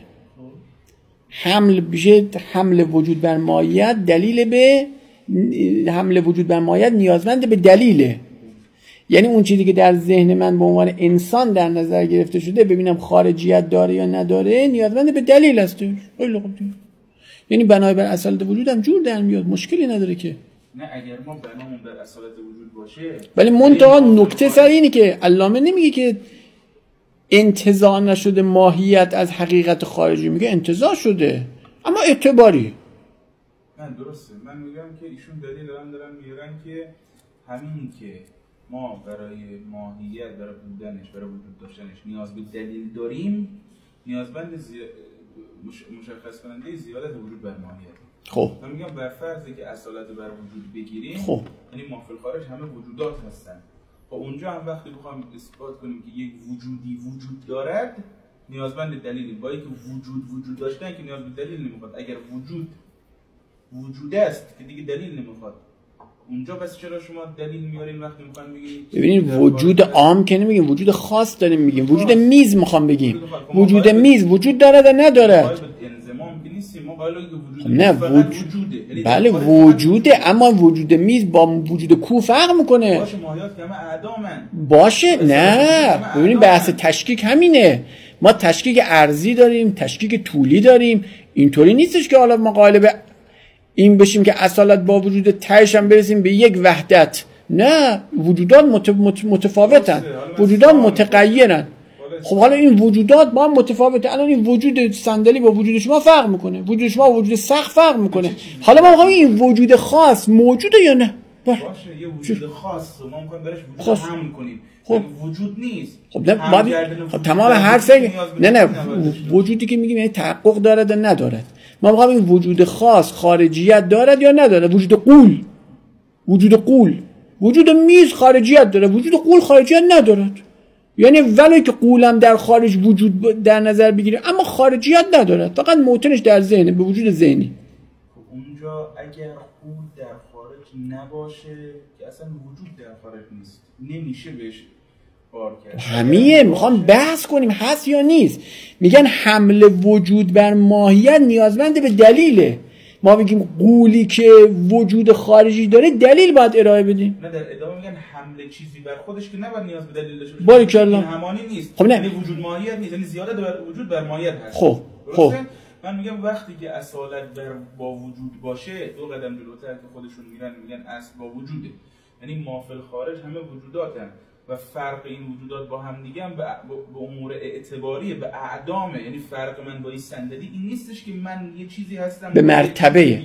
حمل وجود بر ماهیت دلیل به حمل وجود بر ماهیت نیازمند به دلیله. یعنی اون چیزی که در ذهن من به عنوان انسان در نظر گرفته شده ببینم خارجیت داره یا نداره نیازمند به دلیل است. یعنی بنای بر اصالت وجود هم جور در میاد، مشکلی نداره که. نه اگر ما بنامون بر اصالت وجود باشه، ولی منتها نکته سر اینه که علامه نمیگه که انتزاع نشده ماهیت از حقیقت خارجی، میگه انتزاع شده اما اعتباری. من درسته، من میگم که ایشون دلیل دارن میارن که همین که ما برای ماهیت، برای بودنش، برای وجود داشتنش نیاز به دلیل داریم، نیازمند مشخص کننده زیادت وجود بر ماهیت. خب من میگم بر فرضی که اصالت بر وجود بگیریم، خب یعنی ما فی الخارج همه وجودات هستن. خب اونجا هم وقتی بخوام اثبات کنیم که یک وجودی وجود دارد نیازمند دلیلی، با اینکه وجود داشتن که نیاز به دلیل نمیخواد. اگر وجود است که دیگه دلیل نمیخواد، اونجا پس چرا شما دلیل میارین وقتی میخوان بگید؟ ببینید وجود عام که نمیگیم، وجود خاص داریم میگیم. وجود میز میخوام بگیم، وجود میز وجود دارد یا ندارد؟ نه وجوده، بله وجوده، اما وجود میز با وجود کو فرق میکنه. باشه ماهیات که همه اعدامن باشه، نه ببینید بحث تشکیک همینه. ما تشکیک ارضی داریم، تشکیک طولی داریم. اینطوری نیستش که حالا ما قائل به این بشیم که اصالت با وجود تهش هم برسیم به یک وحدت. نه، وجودات متفاوتن، وجودات متغیرن. خب حالا این وجودات با هم متفاوته. الان این وجود صندلی با وجود شما فرق میکنه، وجود شما با وجود سقف فرق میکنه. حالا ما میخوایم این وجود خاص موجوده یا نه؟ باشه یه وجود خاص ما میخوایم برش وجود حمل کنیم. خب وجود نیست. خب نه خب تمام حرف نه وجودی که میگیم یعنی تحقق دارد یا ندارد. ما میخوایم این وجود خاص خارجیت دارد یا ندارد. وجود قول وجود میز خارجیت داره، وجود قول خارجیت ندارد. یعنی ولی که قولم در خارج وجود در نظر بگیره اما خارجیت ندارد، فقط موطنش در ذهنه، به وجود ذهنی. اونجا اگر قول در خارج نباشه که اصلا وجود در خارج نیست، نمیشه بهش بار کرد. همین میخوام بحث کنیم هست یا نیست. میگن حمل وجود بر ماهیت نیازمند به دلیله. ما میگیم قولی که وجود خارجی داره دلیل باید ارائه بدیم. نه در ادامه میگن حمله چیزی بر خودش که نباید نیاز به دلیل داشته باشه. باریکلا. این همانی نیست. خب نه. یعنی وجود ماهیت نیست، یعنی زیاده بر وجود بر ماهیت هست. خب من میگم وقتی که اصالت با وجود باشه، دو قدم جلوتر که خودشون میگن اصل با وجوده. یعنی ما فی الخارج همه وجوداتن و فرق این وجودات با هم دیگه هم به امور اعتباریه، به اعدامه. یعنی فرق من با این صندلی این نیستش که من یه چیزی هستم به مرتبه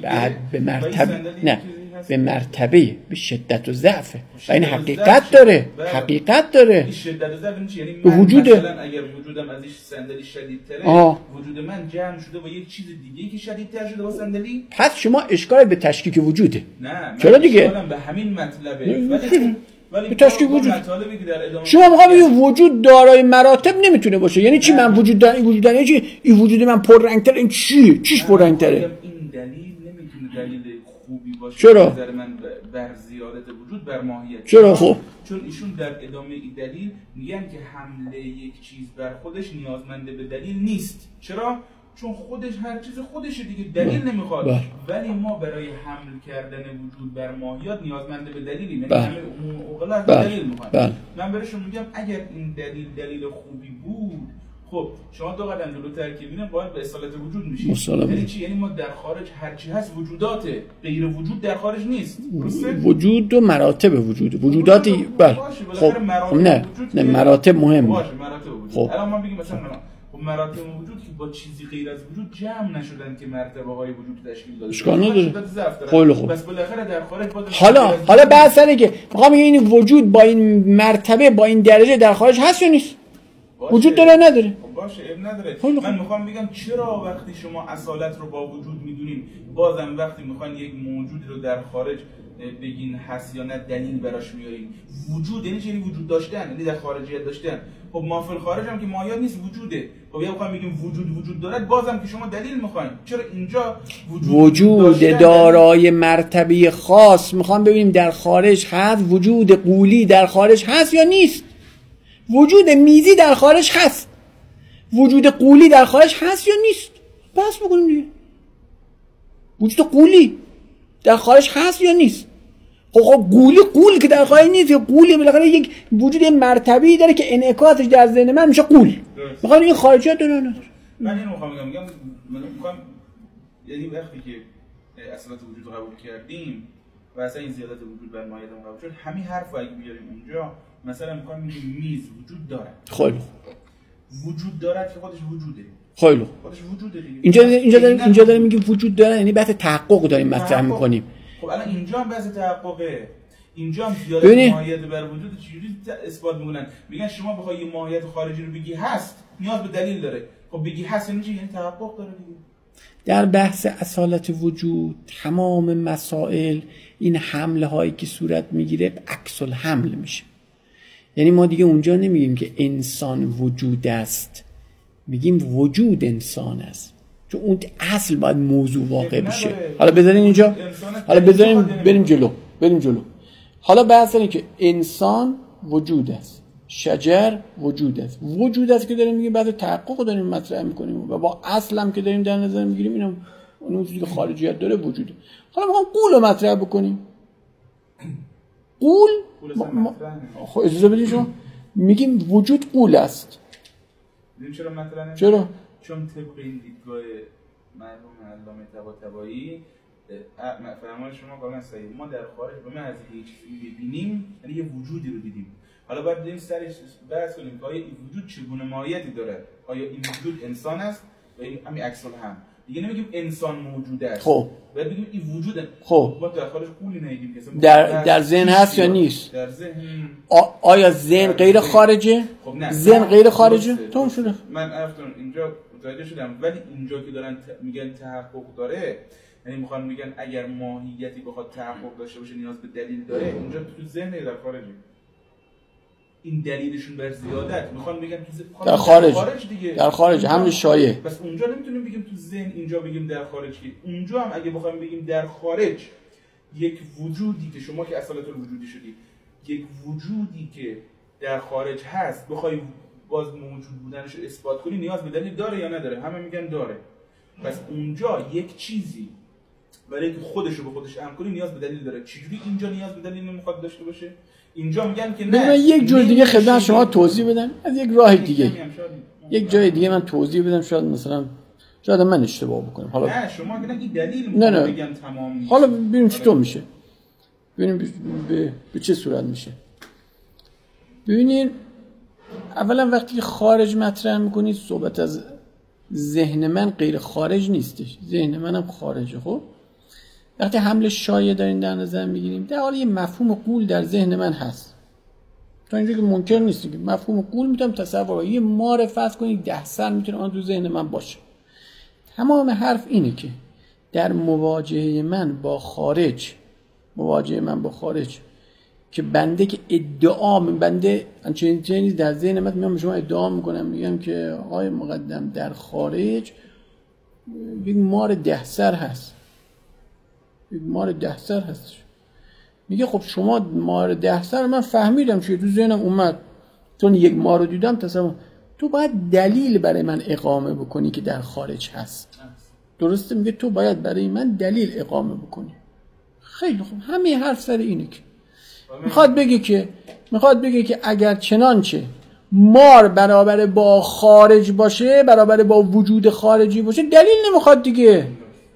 نه به مرتبه به شدت و ضعف و این حقیقت داره. این شدت و ضعف چیه؟ یعنی من مثلا اگر وجودم از این صندلی شدیدتره، وجود من جمع شده با یک چیز دیگه که شدیدتر شده با صندلی، پس شما اشکال به تشکیک وجوده. نه چرا دیگه به همین مطلبه. ولی به تشکیک وجود شما میخوام بگید وجود دارای مراتب نمیتونه باشه. یعنی چی؟ من وجود دارم، این وجود دارم، یعنی چی؟ این وجود من پررنگ‌تر، این چیش پررنگ‌تره؟ این دلیل نمیتونه دلیل خوبی باشه. چرا؟ نظر من بر زیادت وجود بر ماهیت. چرا؟ خب چون ایشون در ادامه این دلیل میگن که حمله یک چیز بر خودش نیازمنده به دلیل نیست. چرا؟ چون خودش هر چیز خودشه دیگه، دلیل نمیخواد. ولی ما برای حمل کردن وجود بر ماهیت نیازمنده به دلیلیم، یعنی همه اوقات دلیل میخواد. من براشون میگم اگر این دلیل خوبی بود، خب شما دو قدم جلوتر که میبینید باید به اصالت وجود میشید. یعنی چی؟ یعنی ما در خارج هر چی هست وجوداته، غیر وجود در خارج نیست. وجود و مراتب وجوداتی خب نه مراتب مهمه. مراتب وجود. الان ما بگیم مثلا مراتب وجود که با چیزی غیر از وجود جمع نشدن که مرتبه های وجود تشکیل داده. اشکال نداره. خیلی خوب. بس بالاخره در خارج حالا بحث اینه که میخوام بگم این وجود با این مرتبه با این درجه در خارج هست یا نیست؟ وجود داره نداره؟ باشه نداره. من میخوام بگم چرا وقتی شما اصالت رو با وجود میدونین، بازم وقتی میخوان یک موجودی رو در خارج بگین هست یا نه دلیل براش میارین. وجود یعنی چی؟ وجود داشتن، یعنی در خارجیت داشتن. خب ما فی الخارج هم که ماهیت نیست، وجوده. خب یا میخوام بگیم وجود دارد، بازم که شما دلیل میخواین. چرا اینجا وجود دارای مرتبه خاص میخوام ببینیم در خارج هست، وجود قولی در خارج هست یا نیست؟ وجود میزی در خارج هست، وجود قولی در خارج هست یا نیست؟ بس بکنیم دیگه. وجود قولی در خارج هست یا نیست؟ خب قول که در خارج نیست، قولی بالاخره یک وجود مرتبه‌ای داره که انعکاسش در ذهن من میشه قول. میخوام این خارجیت داره نه؟ من اینو میخوام یعنی وقتی که اصالت وجود قبول کردیم و اصلا این زیادت وجود بر ماهیت قبول شد، همین حرفو اگه بیاریم اونجا مثلا میخوام بگیم میز وجود داره. خیلی وجود دارد که خودش وجوده. خیلی خودش وجوده دیگه. اینجا داریم میگیم وجود داره، یعنی بحث تحقق داریم مطرح میکنیم. خب الان اینجا هم بحث تحققه. اینجا هم زیادت ماهیت بر وجود چجوری اثبات میکنن؟ میگن شما بخوای یه ماهیت خارجی رو بگی هست، نیاز به دلیل داره. خب بگی هست یعنی چی؟ یعنی تحقق داره دیگه. در بحث اصالت وجود تمام مسائل این حمله هایی که صورت میگیره عکس الحمل میشه. یعنی ما دیگه اونجا نمیگیم که انسان وجود است، میگیم وجود انسان است، چون اون اصل باید موضوع واقع بشه. حالا بذارین اینجا، حالا بذارین بریم جلو. حالا بحث اینه که انسان وجود است، شجر وجود است. وجود است که داریم میگیم، بعد تحقق داریم مطرح میکنیم و با اصل هم که داریم در نظر میگیریم، اینو اون چیزی که خارجیت داره وجوده. حالا میخوام قول رو مطرح بکنیم. قول خب اجازه بدید شما میگیم وجود قول است. چرا مطرح؟ چرا؟ چون طبق این دیدگاه مرحوم علامه طباطبایی فرمان شما کاملا صحیح. ما در خارج به محض اینکه چیزی ببینیم یعنی یه وجودی رو دیدیم. حالا باید بریم سرش بحث کنیم که آیا این وجود چگونه ماهیتی داره؟ آیا این وجود انسان است و همین عکس الهم؟ دیگه نمیگیم انسان موجود است. خب باید بگیم این وجود. خب ما در خارج قولی ندیدیم که در ذهن هست یا نیست؟ در ذهن آیا ذهن غیر خارجه؟ خب نه. ذهن غیر خارجه؟ تو شده. من افتون اینجا متوجه شدم. ولی اینجا که دارن میگن تحقق داره، یعنی میخوان میگن اگر ماهیتی بخواد تحقق داشته باشه نیاز به دلیل داره، اینجا تو ذهن در خارجی این دلیلشون بر زیادت میخوان بگن تو در خارج دیگه، در خارج حمل شایع. بس اونجا نمیتونیم بگیم تو ذهن، اینجا بگیم در خارج. که اونجا هم اگه بخوایم بگیم در خارج یک وجودی که شما که اصالت الوجودی شدی، یک وجودی که در خارج هست بخوای باز موجود بودنش رو اثبات کنی نیاز به دلیل داره یا نداره؟ همه میگن داره. پس اونجا یک چیزی برای اینکه خودش رو به خودش امر کنی نیاز به دلیل داره. چجوری اینجا نیاز به دلیل نمیخواد داشته باشه؟ اینجا میگن که نه. من یک جور دیگه خدمت شما توضیح بدم از یک راه دیگه، یک جای دیگه من توضیح بدم. شاید مثلا شاید من اشتباه بکنم. حالا نه شما میگن این دلیل نه بگم تمام نیست. حالا ببینیم چطور میشه، ببینیم به چه صورت میشه. ببینید اولا وقتی خارج مطرح میکنید صحبت از ذهن من غیر خارج نیستش، ذهن منم خارجه. خب وقتی حمل شایع دارین در نظر میگیریم، در حال یه مفهوم قول در ذهن من هست، تا اینجا که منکر نیست که مفهوم قول میتونم تصور کنم. یه مار فرض کنید 10 سر میتونه اون تو ذهن من باشه. تمام حرف اینه که در مواجهه من با خارج که بنده که بنده چنین چیزی در ذهن من میام شما ادعا میکنم، میگم که آقای مقدم در خارج یک مار 10 سر هست، یک مار 10 سر هست. میگه خب شما مار 10 سر من فهمیدم چیه، تو ذهنم اومد، چون یک مار رو دیدم تصور. تو باید دلیل برای من اقامه بکنی که در خارج هست. درسته؟ میگه تو باید برای من دلیل اقامه بکنی. خیلی خوب، همه حرف سر اینه که میخواد بگه که اگر چنانچه مار برابر با خارج باشه، برابر با وجود خارجی باشه، دلیل نمیخواد دیگه،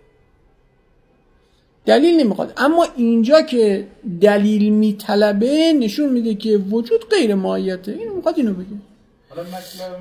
دلیل نمیخواد. اما اینجا که دلیل میطلبه نشون میده که وجود غیر ماهیته. اینو میخواد اینو بگه. حالا مثلا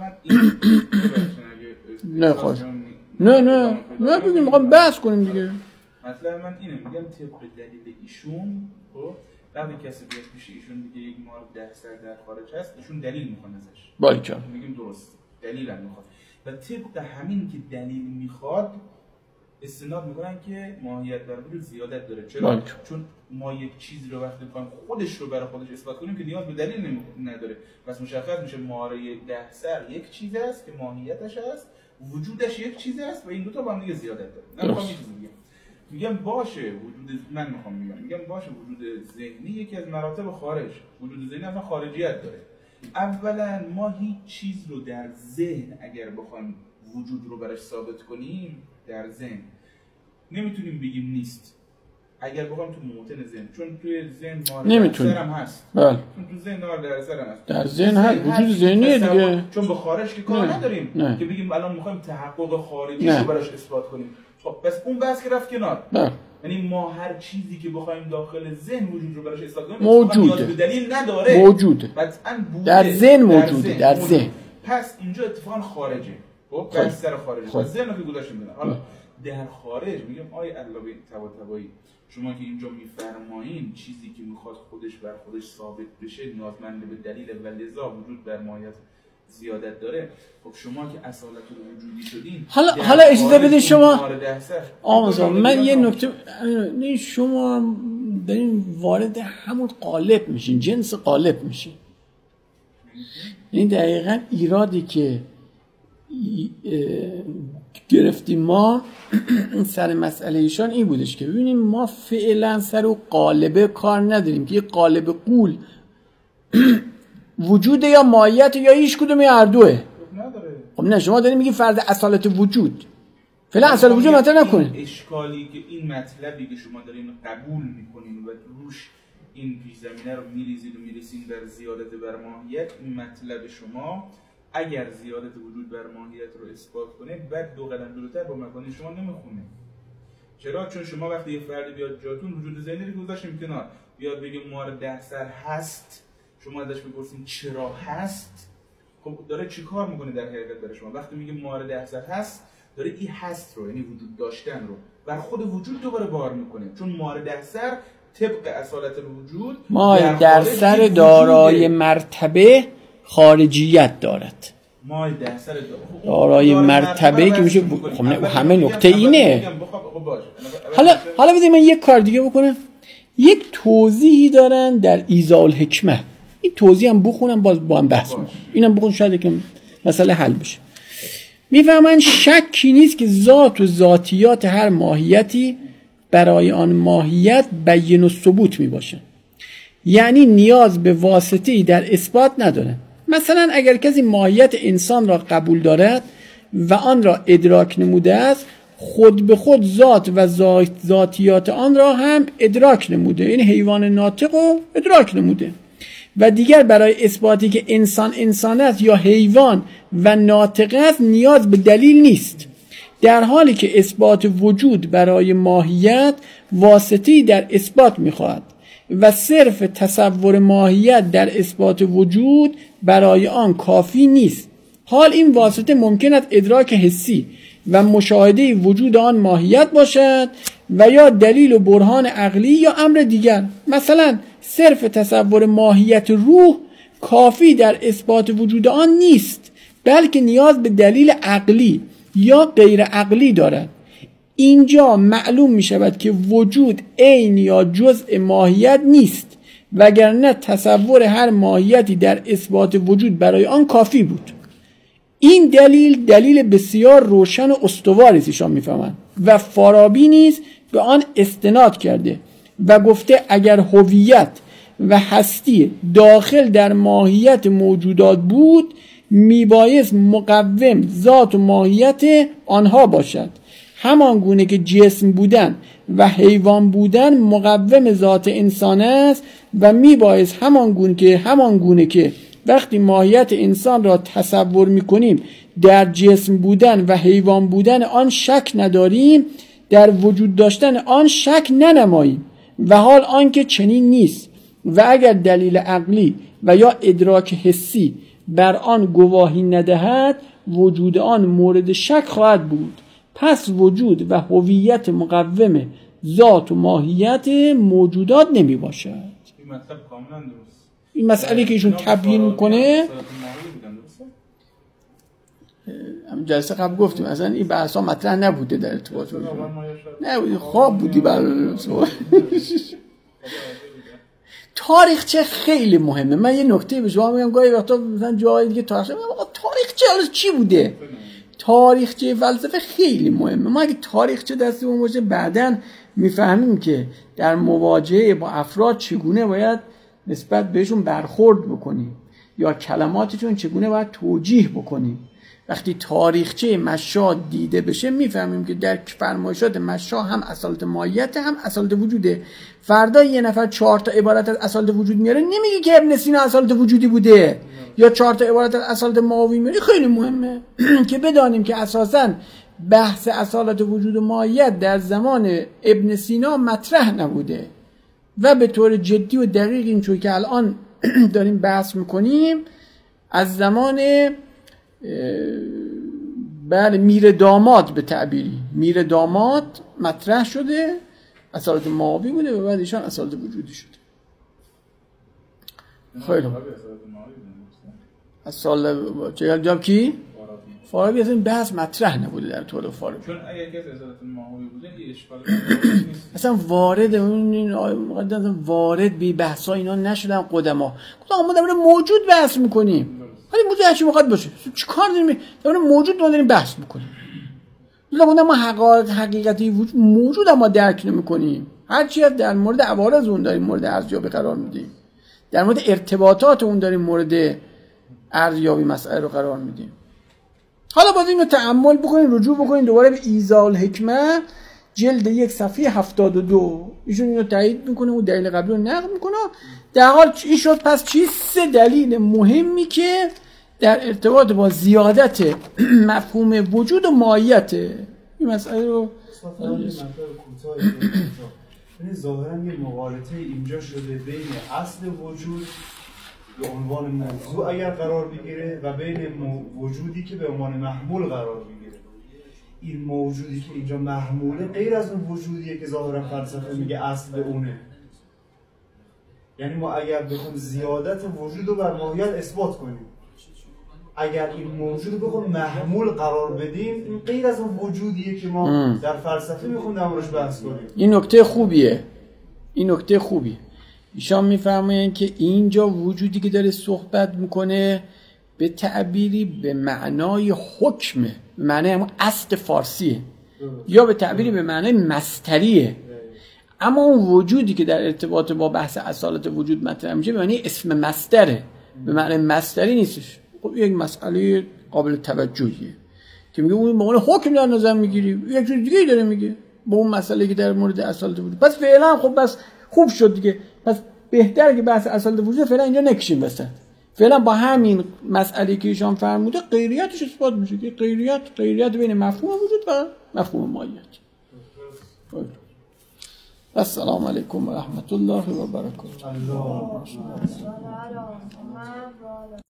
من نه بگیم میخوام بحث کنیم دیگه. مثلا من اینو میگم طبق دلیل ایشون، خب بعد کسی بیاد پیش ایشون دیگه یک مار 10 سر در خارج هست، ایشون دلیل میخواد ازش. باریکلا. میگیم درست، دلیل هم میخواد. و طبق همین که دلیل میخواد استناد میکنن که ماهیت در وجود زیادت داره. چرا؟ چون ما یک چیزی رو وقتی میخوایم خودش رو برای خودش اثبات کنیم که نیاز به دلیل نداره. پس مشخص میشه ماره 10 سر یک چیز است که ماهیتش هست، وجودش یک چیز است و این دو تا با هم دیگه زیادت داره. نمیخوام این چیزی میگم باشه وجود من میگم باشه وجود ذهنی یکی از مراتب خارج، وجود ذهنی اصلا خارجیت داره. اولا ما هیچ چیز رو در ذهن اگر بخوایم وجود رو براش ثابت کنیم در ذهن نمیتونیم بگیم نیست. اگر بخوایم تو موطن ذهن، چون توی ذهن مار درسر هم هست. بله. چون تو ذهن مار درسر هم هست. در ذهن هست، وجود ذهنیه دیگه. چون به خارج که کار نداریم که بگیم الان میخوایم تحقق خارجی رو براش اثبات کنیم. خب پس اون بحث که رفت کنار. یعنی ما هر چیزی که بخوایم داخل ذهن وجود رو براش اثبات کنیم موجوده، به دلیل نداره، موجوده، در ذهن موجوده، در ذهن. پس اینجا اتفاقا خارجه. خب بحث سر خارجه. پس ذهن رو که گذاشتیم بدن. حالا در خارج میگم آیه علامه طباطبایی شما که اینجا میفرمایین چیزی که میخواد خودش بر خودش ثابت بشه نیازمند به دلیل و لذا وجود در ماهیت زیادت داره. خب شما که اصالت وجودی شدین، حالا اجازه بدید شما آموزا من یه نکته، شما دارین وارد همون قالب میشین، جنس قالب میشین. این دقیقاً ایرادی که گرفتیم ما سر مسئله ایشان این بودش که ببینیم ما فعلا سر و قالبه کار نداریم که یه قالب قول وجود یا ماهیت یا هیچ کدوم هر دوه. خب نه شما دارین میگین فرض اصالت وجود، فعلا اصالت وجود مطرح نکنین. اشکالی که این مطلبی که شما دارین قبول میکنین و روش این پیش زمینه رو میریزید و میرسین در زیادت بر ماهیت، این مطلب شما اگر زیادت وجود بر ماهیت رو اثبات کنه بعد دو قدم جلوتر با مکانی شما نمیخونه. چرا؟ چون شما وقتی یه فرد بیاد جاتون وجود ذهنی رو گذاشتیم کنار، بیاد بگه مار 10 سر هست، شما ازش بپرسین چرا هست، خب داره چی کار میکنه در حقیقت برای شما؟ وقتی میگه مار 10 سر هست داره این هست رو، یعنی وجود داشتن رو بر خود وجود دوباره بار میکنه. چون مار 10 سر طبق اصالت الوجود ما در سر دارای مرتبه خارجیت دارد. مای 10 سر دارای مرتبه که میشه خب نه همه نکته اینه. حالا بذارید من یک کار دیگه بکنم. یک توضیحی دارن در ایذاء الحکمه، این توضیح هم بخونم باز با هم بحث میکنم، اینم بخون شاید که مسئله حل بشه. میفهمن شکی نیست که ذات و ذاتیات هر ماهیتی برای آن ماهیت بیان و ثبوت میباشن، یعنی نیاز به واسطه‌ای در اثبات ندارن. مثلا اگر کسی ماهیت انسان را قبول دارد و آن را ادراک نموده است، خود به خود ذات و ذاتیات آن را هم ادراک نموده، این حیوان ناطق رو ادراک نموده و دیگر برای اثباتی که انسان است یا حیوان و ناطق است نیاز به دلیل نیست، در حالی که اثبات وجود برای ماهیت واسطه‌ای در اثبات می‌خواهد و صرف تصور ماهیت در اثبات وجود برای آن کافی نیست. حال این واسطه ممکن است ادراک حسی و مشاهده وجود آن ماهیت باشد و یا دلیل و برهان عقلی یا امر دیگر. مثلا صرف تصور ماهیت روح کافی در اثبات وجود آن نیست، بلکه نیاز به دلیل عقلی یا غیر عقلی دارد. اینجا معلوم می شود که وجود عین یا جزء ماهیت نیست، وگرنه تصور هر ماهیتی در اثبات وجود برای آن کافی بود. این دلیل بسیار روشن و استواری است ایشان میفهمند و فارابی نیز به آن استناد کرده و گفته اگر هویت و هستی داخل در ماهیت موجودات بود میبایست مقوم ذات و ماهیت آنها باشد، همان گونه که جسم بودن و حیوان بودن مقوم ذات انسان است و میبایست همان گونه که وقتی ماهیت انسان را تصور میکنیم در جسم بودن و حیوان بودن آن شک نداریم، در وجود داشتن آن شک ننماییم و حال آنکه چنین نیست و اگر دلیل عقلی و یا ادراک حسی بر آن گواهی ندهد وجود آن مورد شک خواهد بود. پس وجود و هویت مقوم ذات و ماهیت موجودات نمی باشد. این مطلب کاملا درست. این مسئله که ایشون تبیین میکنه جلسه قبل گفتیم اصلا این بحثا مطرح نبوده در ارتباط با نه خواب بودی برای تاریخچه خیلی مهمه. من یه نکته به شما میگم گاهی وقتا مثلا جای دیگه تاریخچه چی بوده؟ تاریخچه فلسفه خیلی مهمه. ما اگه تاریخچه دستمون باشه بعداً میفهمیم که در مواجهه با افراد چگونه باید نسبت بهشون برخورد بکنیم یا کلماتشون چگونه باید توجیه بکنیم. وقتی تاریخچه مشا دیده بشه میفهمیم که در فرمایشات مشا هم اصالت ماهیت هم اصالت وجوده. فردا یه نفر 4 تا عبارت از اصالت وجود میاره نمیگه که ابن سینا اصالت وجودی بوده یا 4 تا عبارت از اصالت ماهوی میاره. خیلی مهمه که بدانیم که اساساً بحث اصالت وجود و ماهیت در زمان ابن سینا مطرح نبوده و به طور جدی و دقیق اینجوری که الان داریم بحث میکنیم از زمان میر داماد به تعبیری میر داماد مطرح شده، اصالت ماهوی بوده و بعد ایشان اصالت وجودی شده. خیلی اصالت جواب کی؟ فارابی اصلا بحث مطرح نبوده در طور فارابی، چون اگر کسی اصالت ماهوی بوده یه اشکال اصلا وارد به بحثا اینا نشدن قدما. گفتم ما در موجود بحث میکنیم، ولی موجود هرچی میخواد باشه چیکار داریم در موجود ما داریم بحث میکنیم. لابد ما حقیقتی وجود موجود ما درک نمیکنیم، هرچی در مورد عوارض اون داریم مورد ارزیابی قرار میدیم، در مورد ارتباطات اون داریم مورد ارزیابی مسائل رو قرار میدیم. حالا باید اینو تأمل بکنین، رجوع بکنین دوباره به ایذاء الحکمه جلد 1 صفحه 72. ایشون اینو تایید میکنه و دلیل قبلی رو نقل میکنه. در حال این شد پس چی 3 دلیل مهمی که در ارتباط با زیادت مفهوم وجود و ماهیت این مسئله رو ظاهرا یه مغالطه اینجا شده بین اصل وجود به عنوان موضوع اگر قرار بگیره و بین وجودی که به عنوان محمول قرار بگیره. این موجودی که اینجا محموله غیر از اون وجودیه که ظاهرا فلسفه میگه اصل اونه. یعنی ما اگر بخوایم زیادت وجود رو بر ماهیت اثبات کنیم، اگر این موجود رو بخوام محمول قرار بدیم، این غیر از اون وجودیه که ما در فلسفه میخوام در موردش بحث کنیم. این نکته خوبیه. این نکته خوبیه. ایشان میفرمایند که اینجا وجودی که داره صحبت میکنه به تعبیری به معنای حکمه، به معنای همون اصل فارسیه، یا به تعبیری به معنای مصدریه. اما اون وجودی که در ارتباط با بحث اصالت وجود مطرح میشه به معنی اسم مصدره، به معنی مصدری نیستش. خب یک مسئله قابل توجهیه که میگه اون به عنوان حکم در نظر میگیری، یک چیز دیگه داره میگه با اون مسئله که در مورد اصالت وجود. پس فعلا خب بس خوب شد دیگه، پس بهتره که بحث اصالت وجود فعلا اینجا نکشیم وسط. فعلا با همین مسئله که ایشان فرموده غیریتش اثبات میشه که غیریت بین مفهوم وجود و مفهوم ماهیت. السلام علیکم و رحمت الله و برکاته.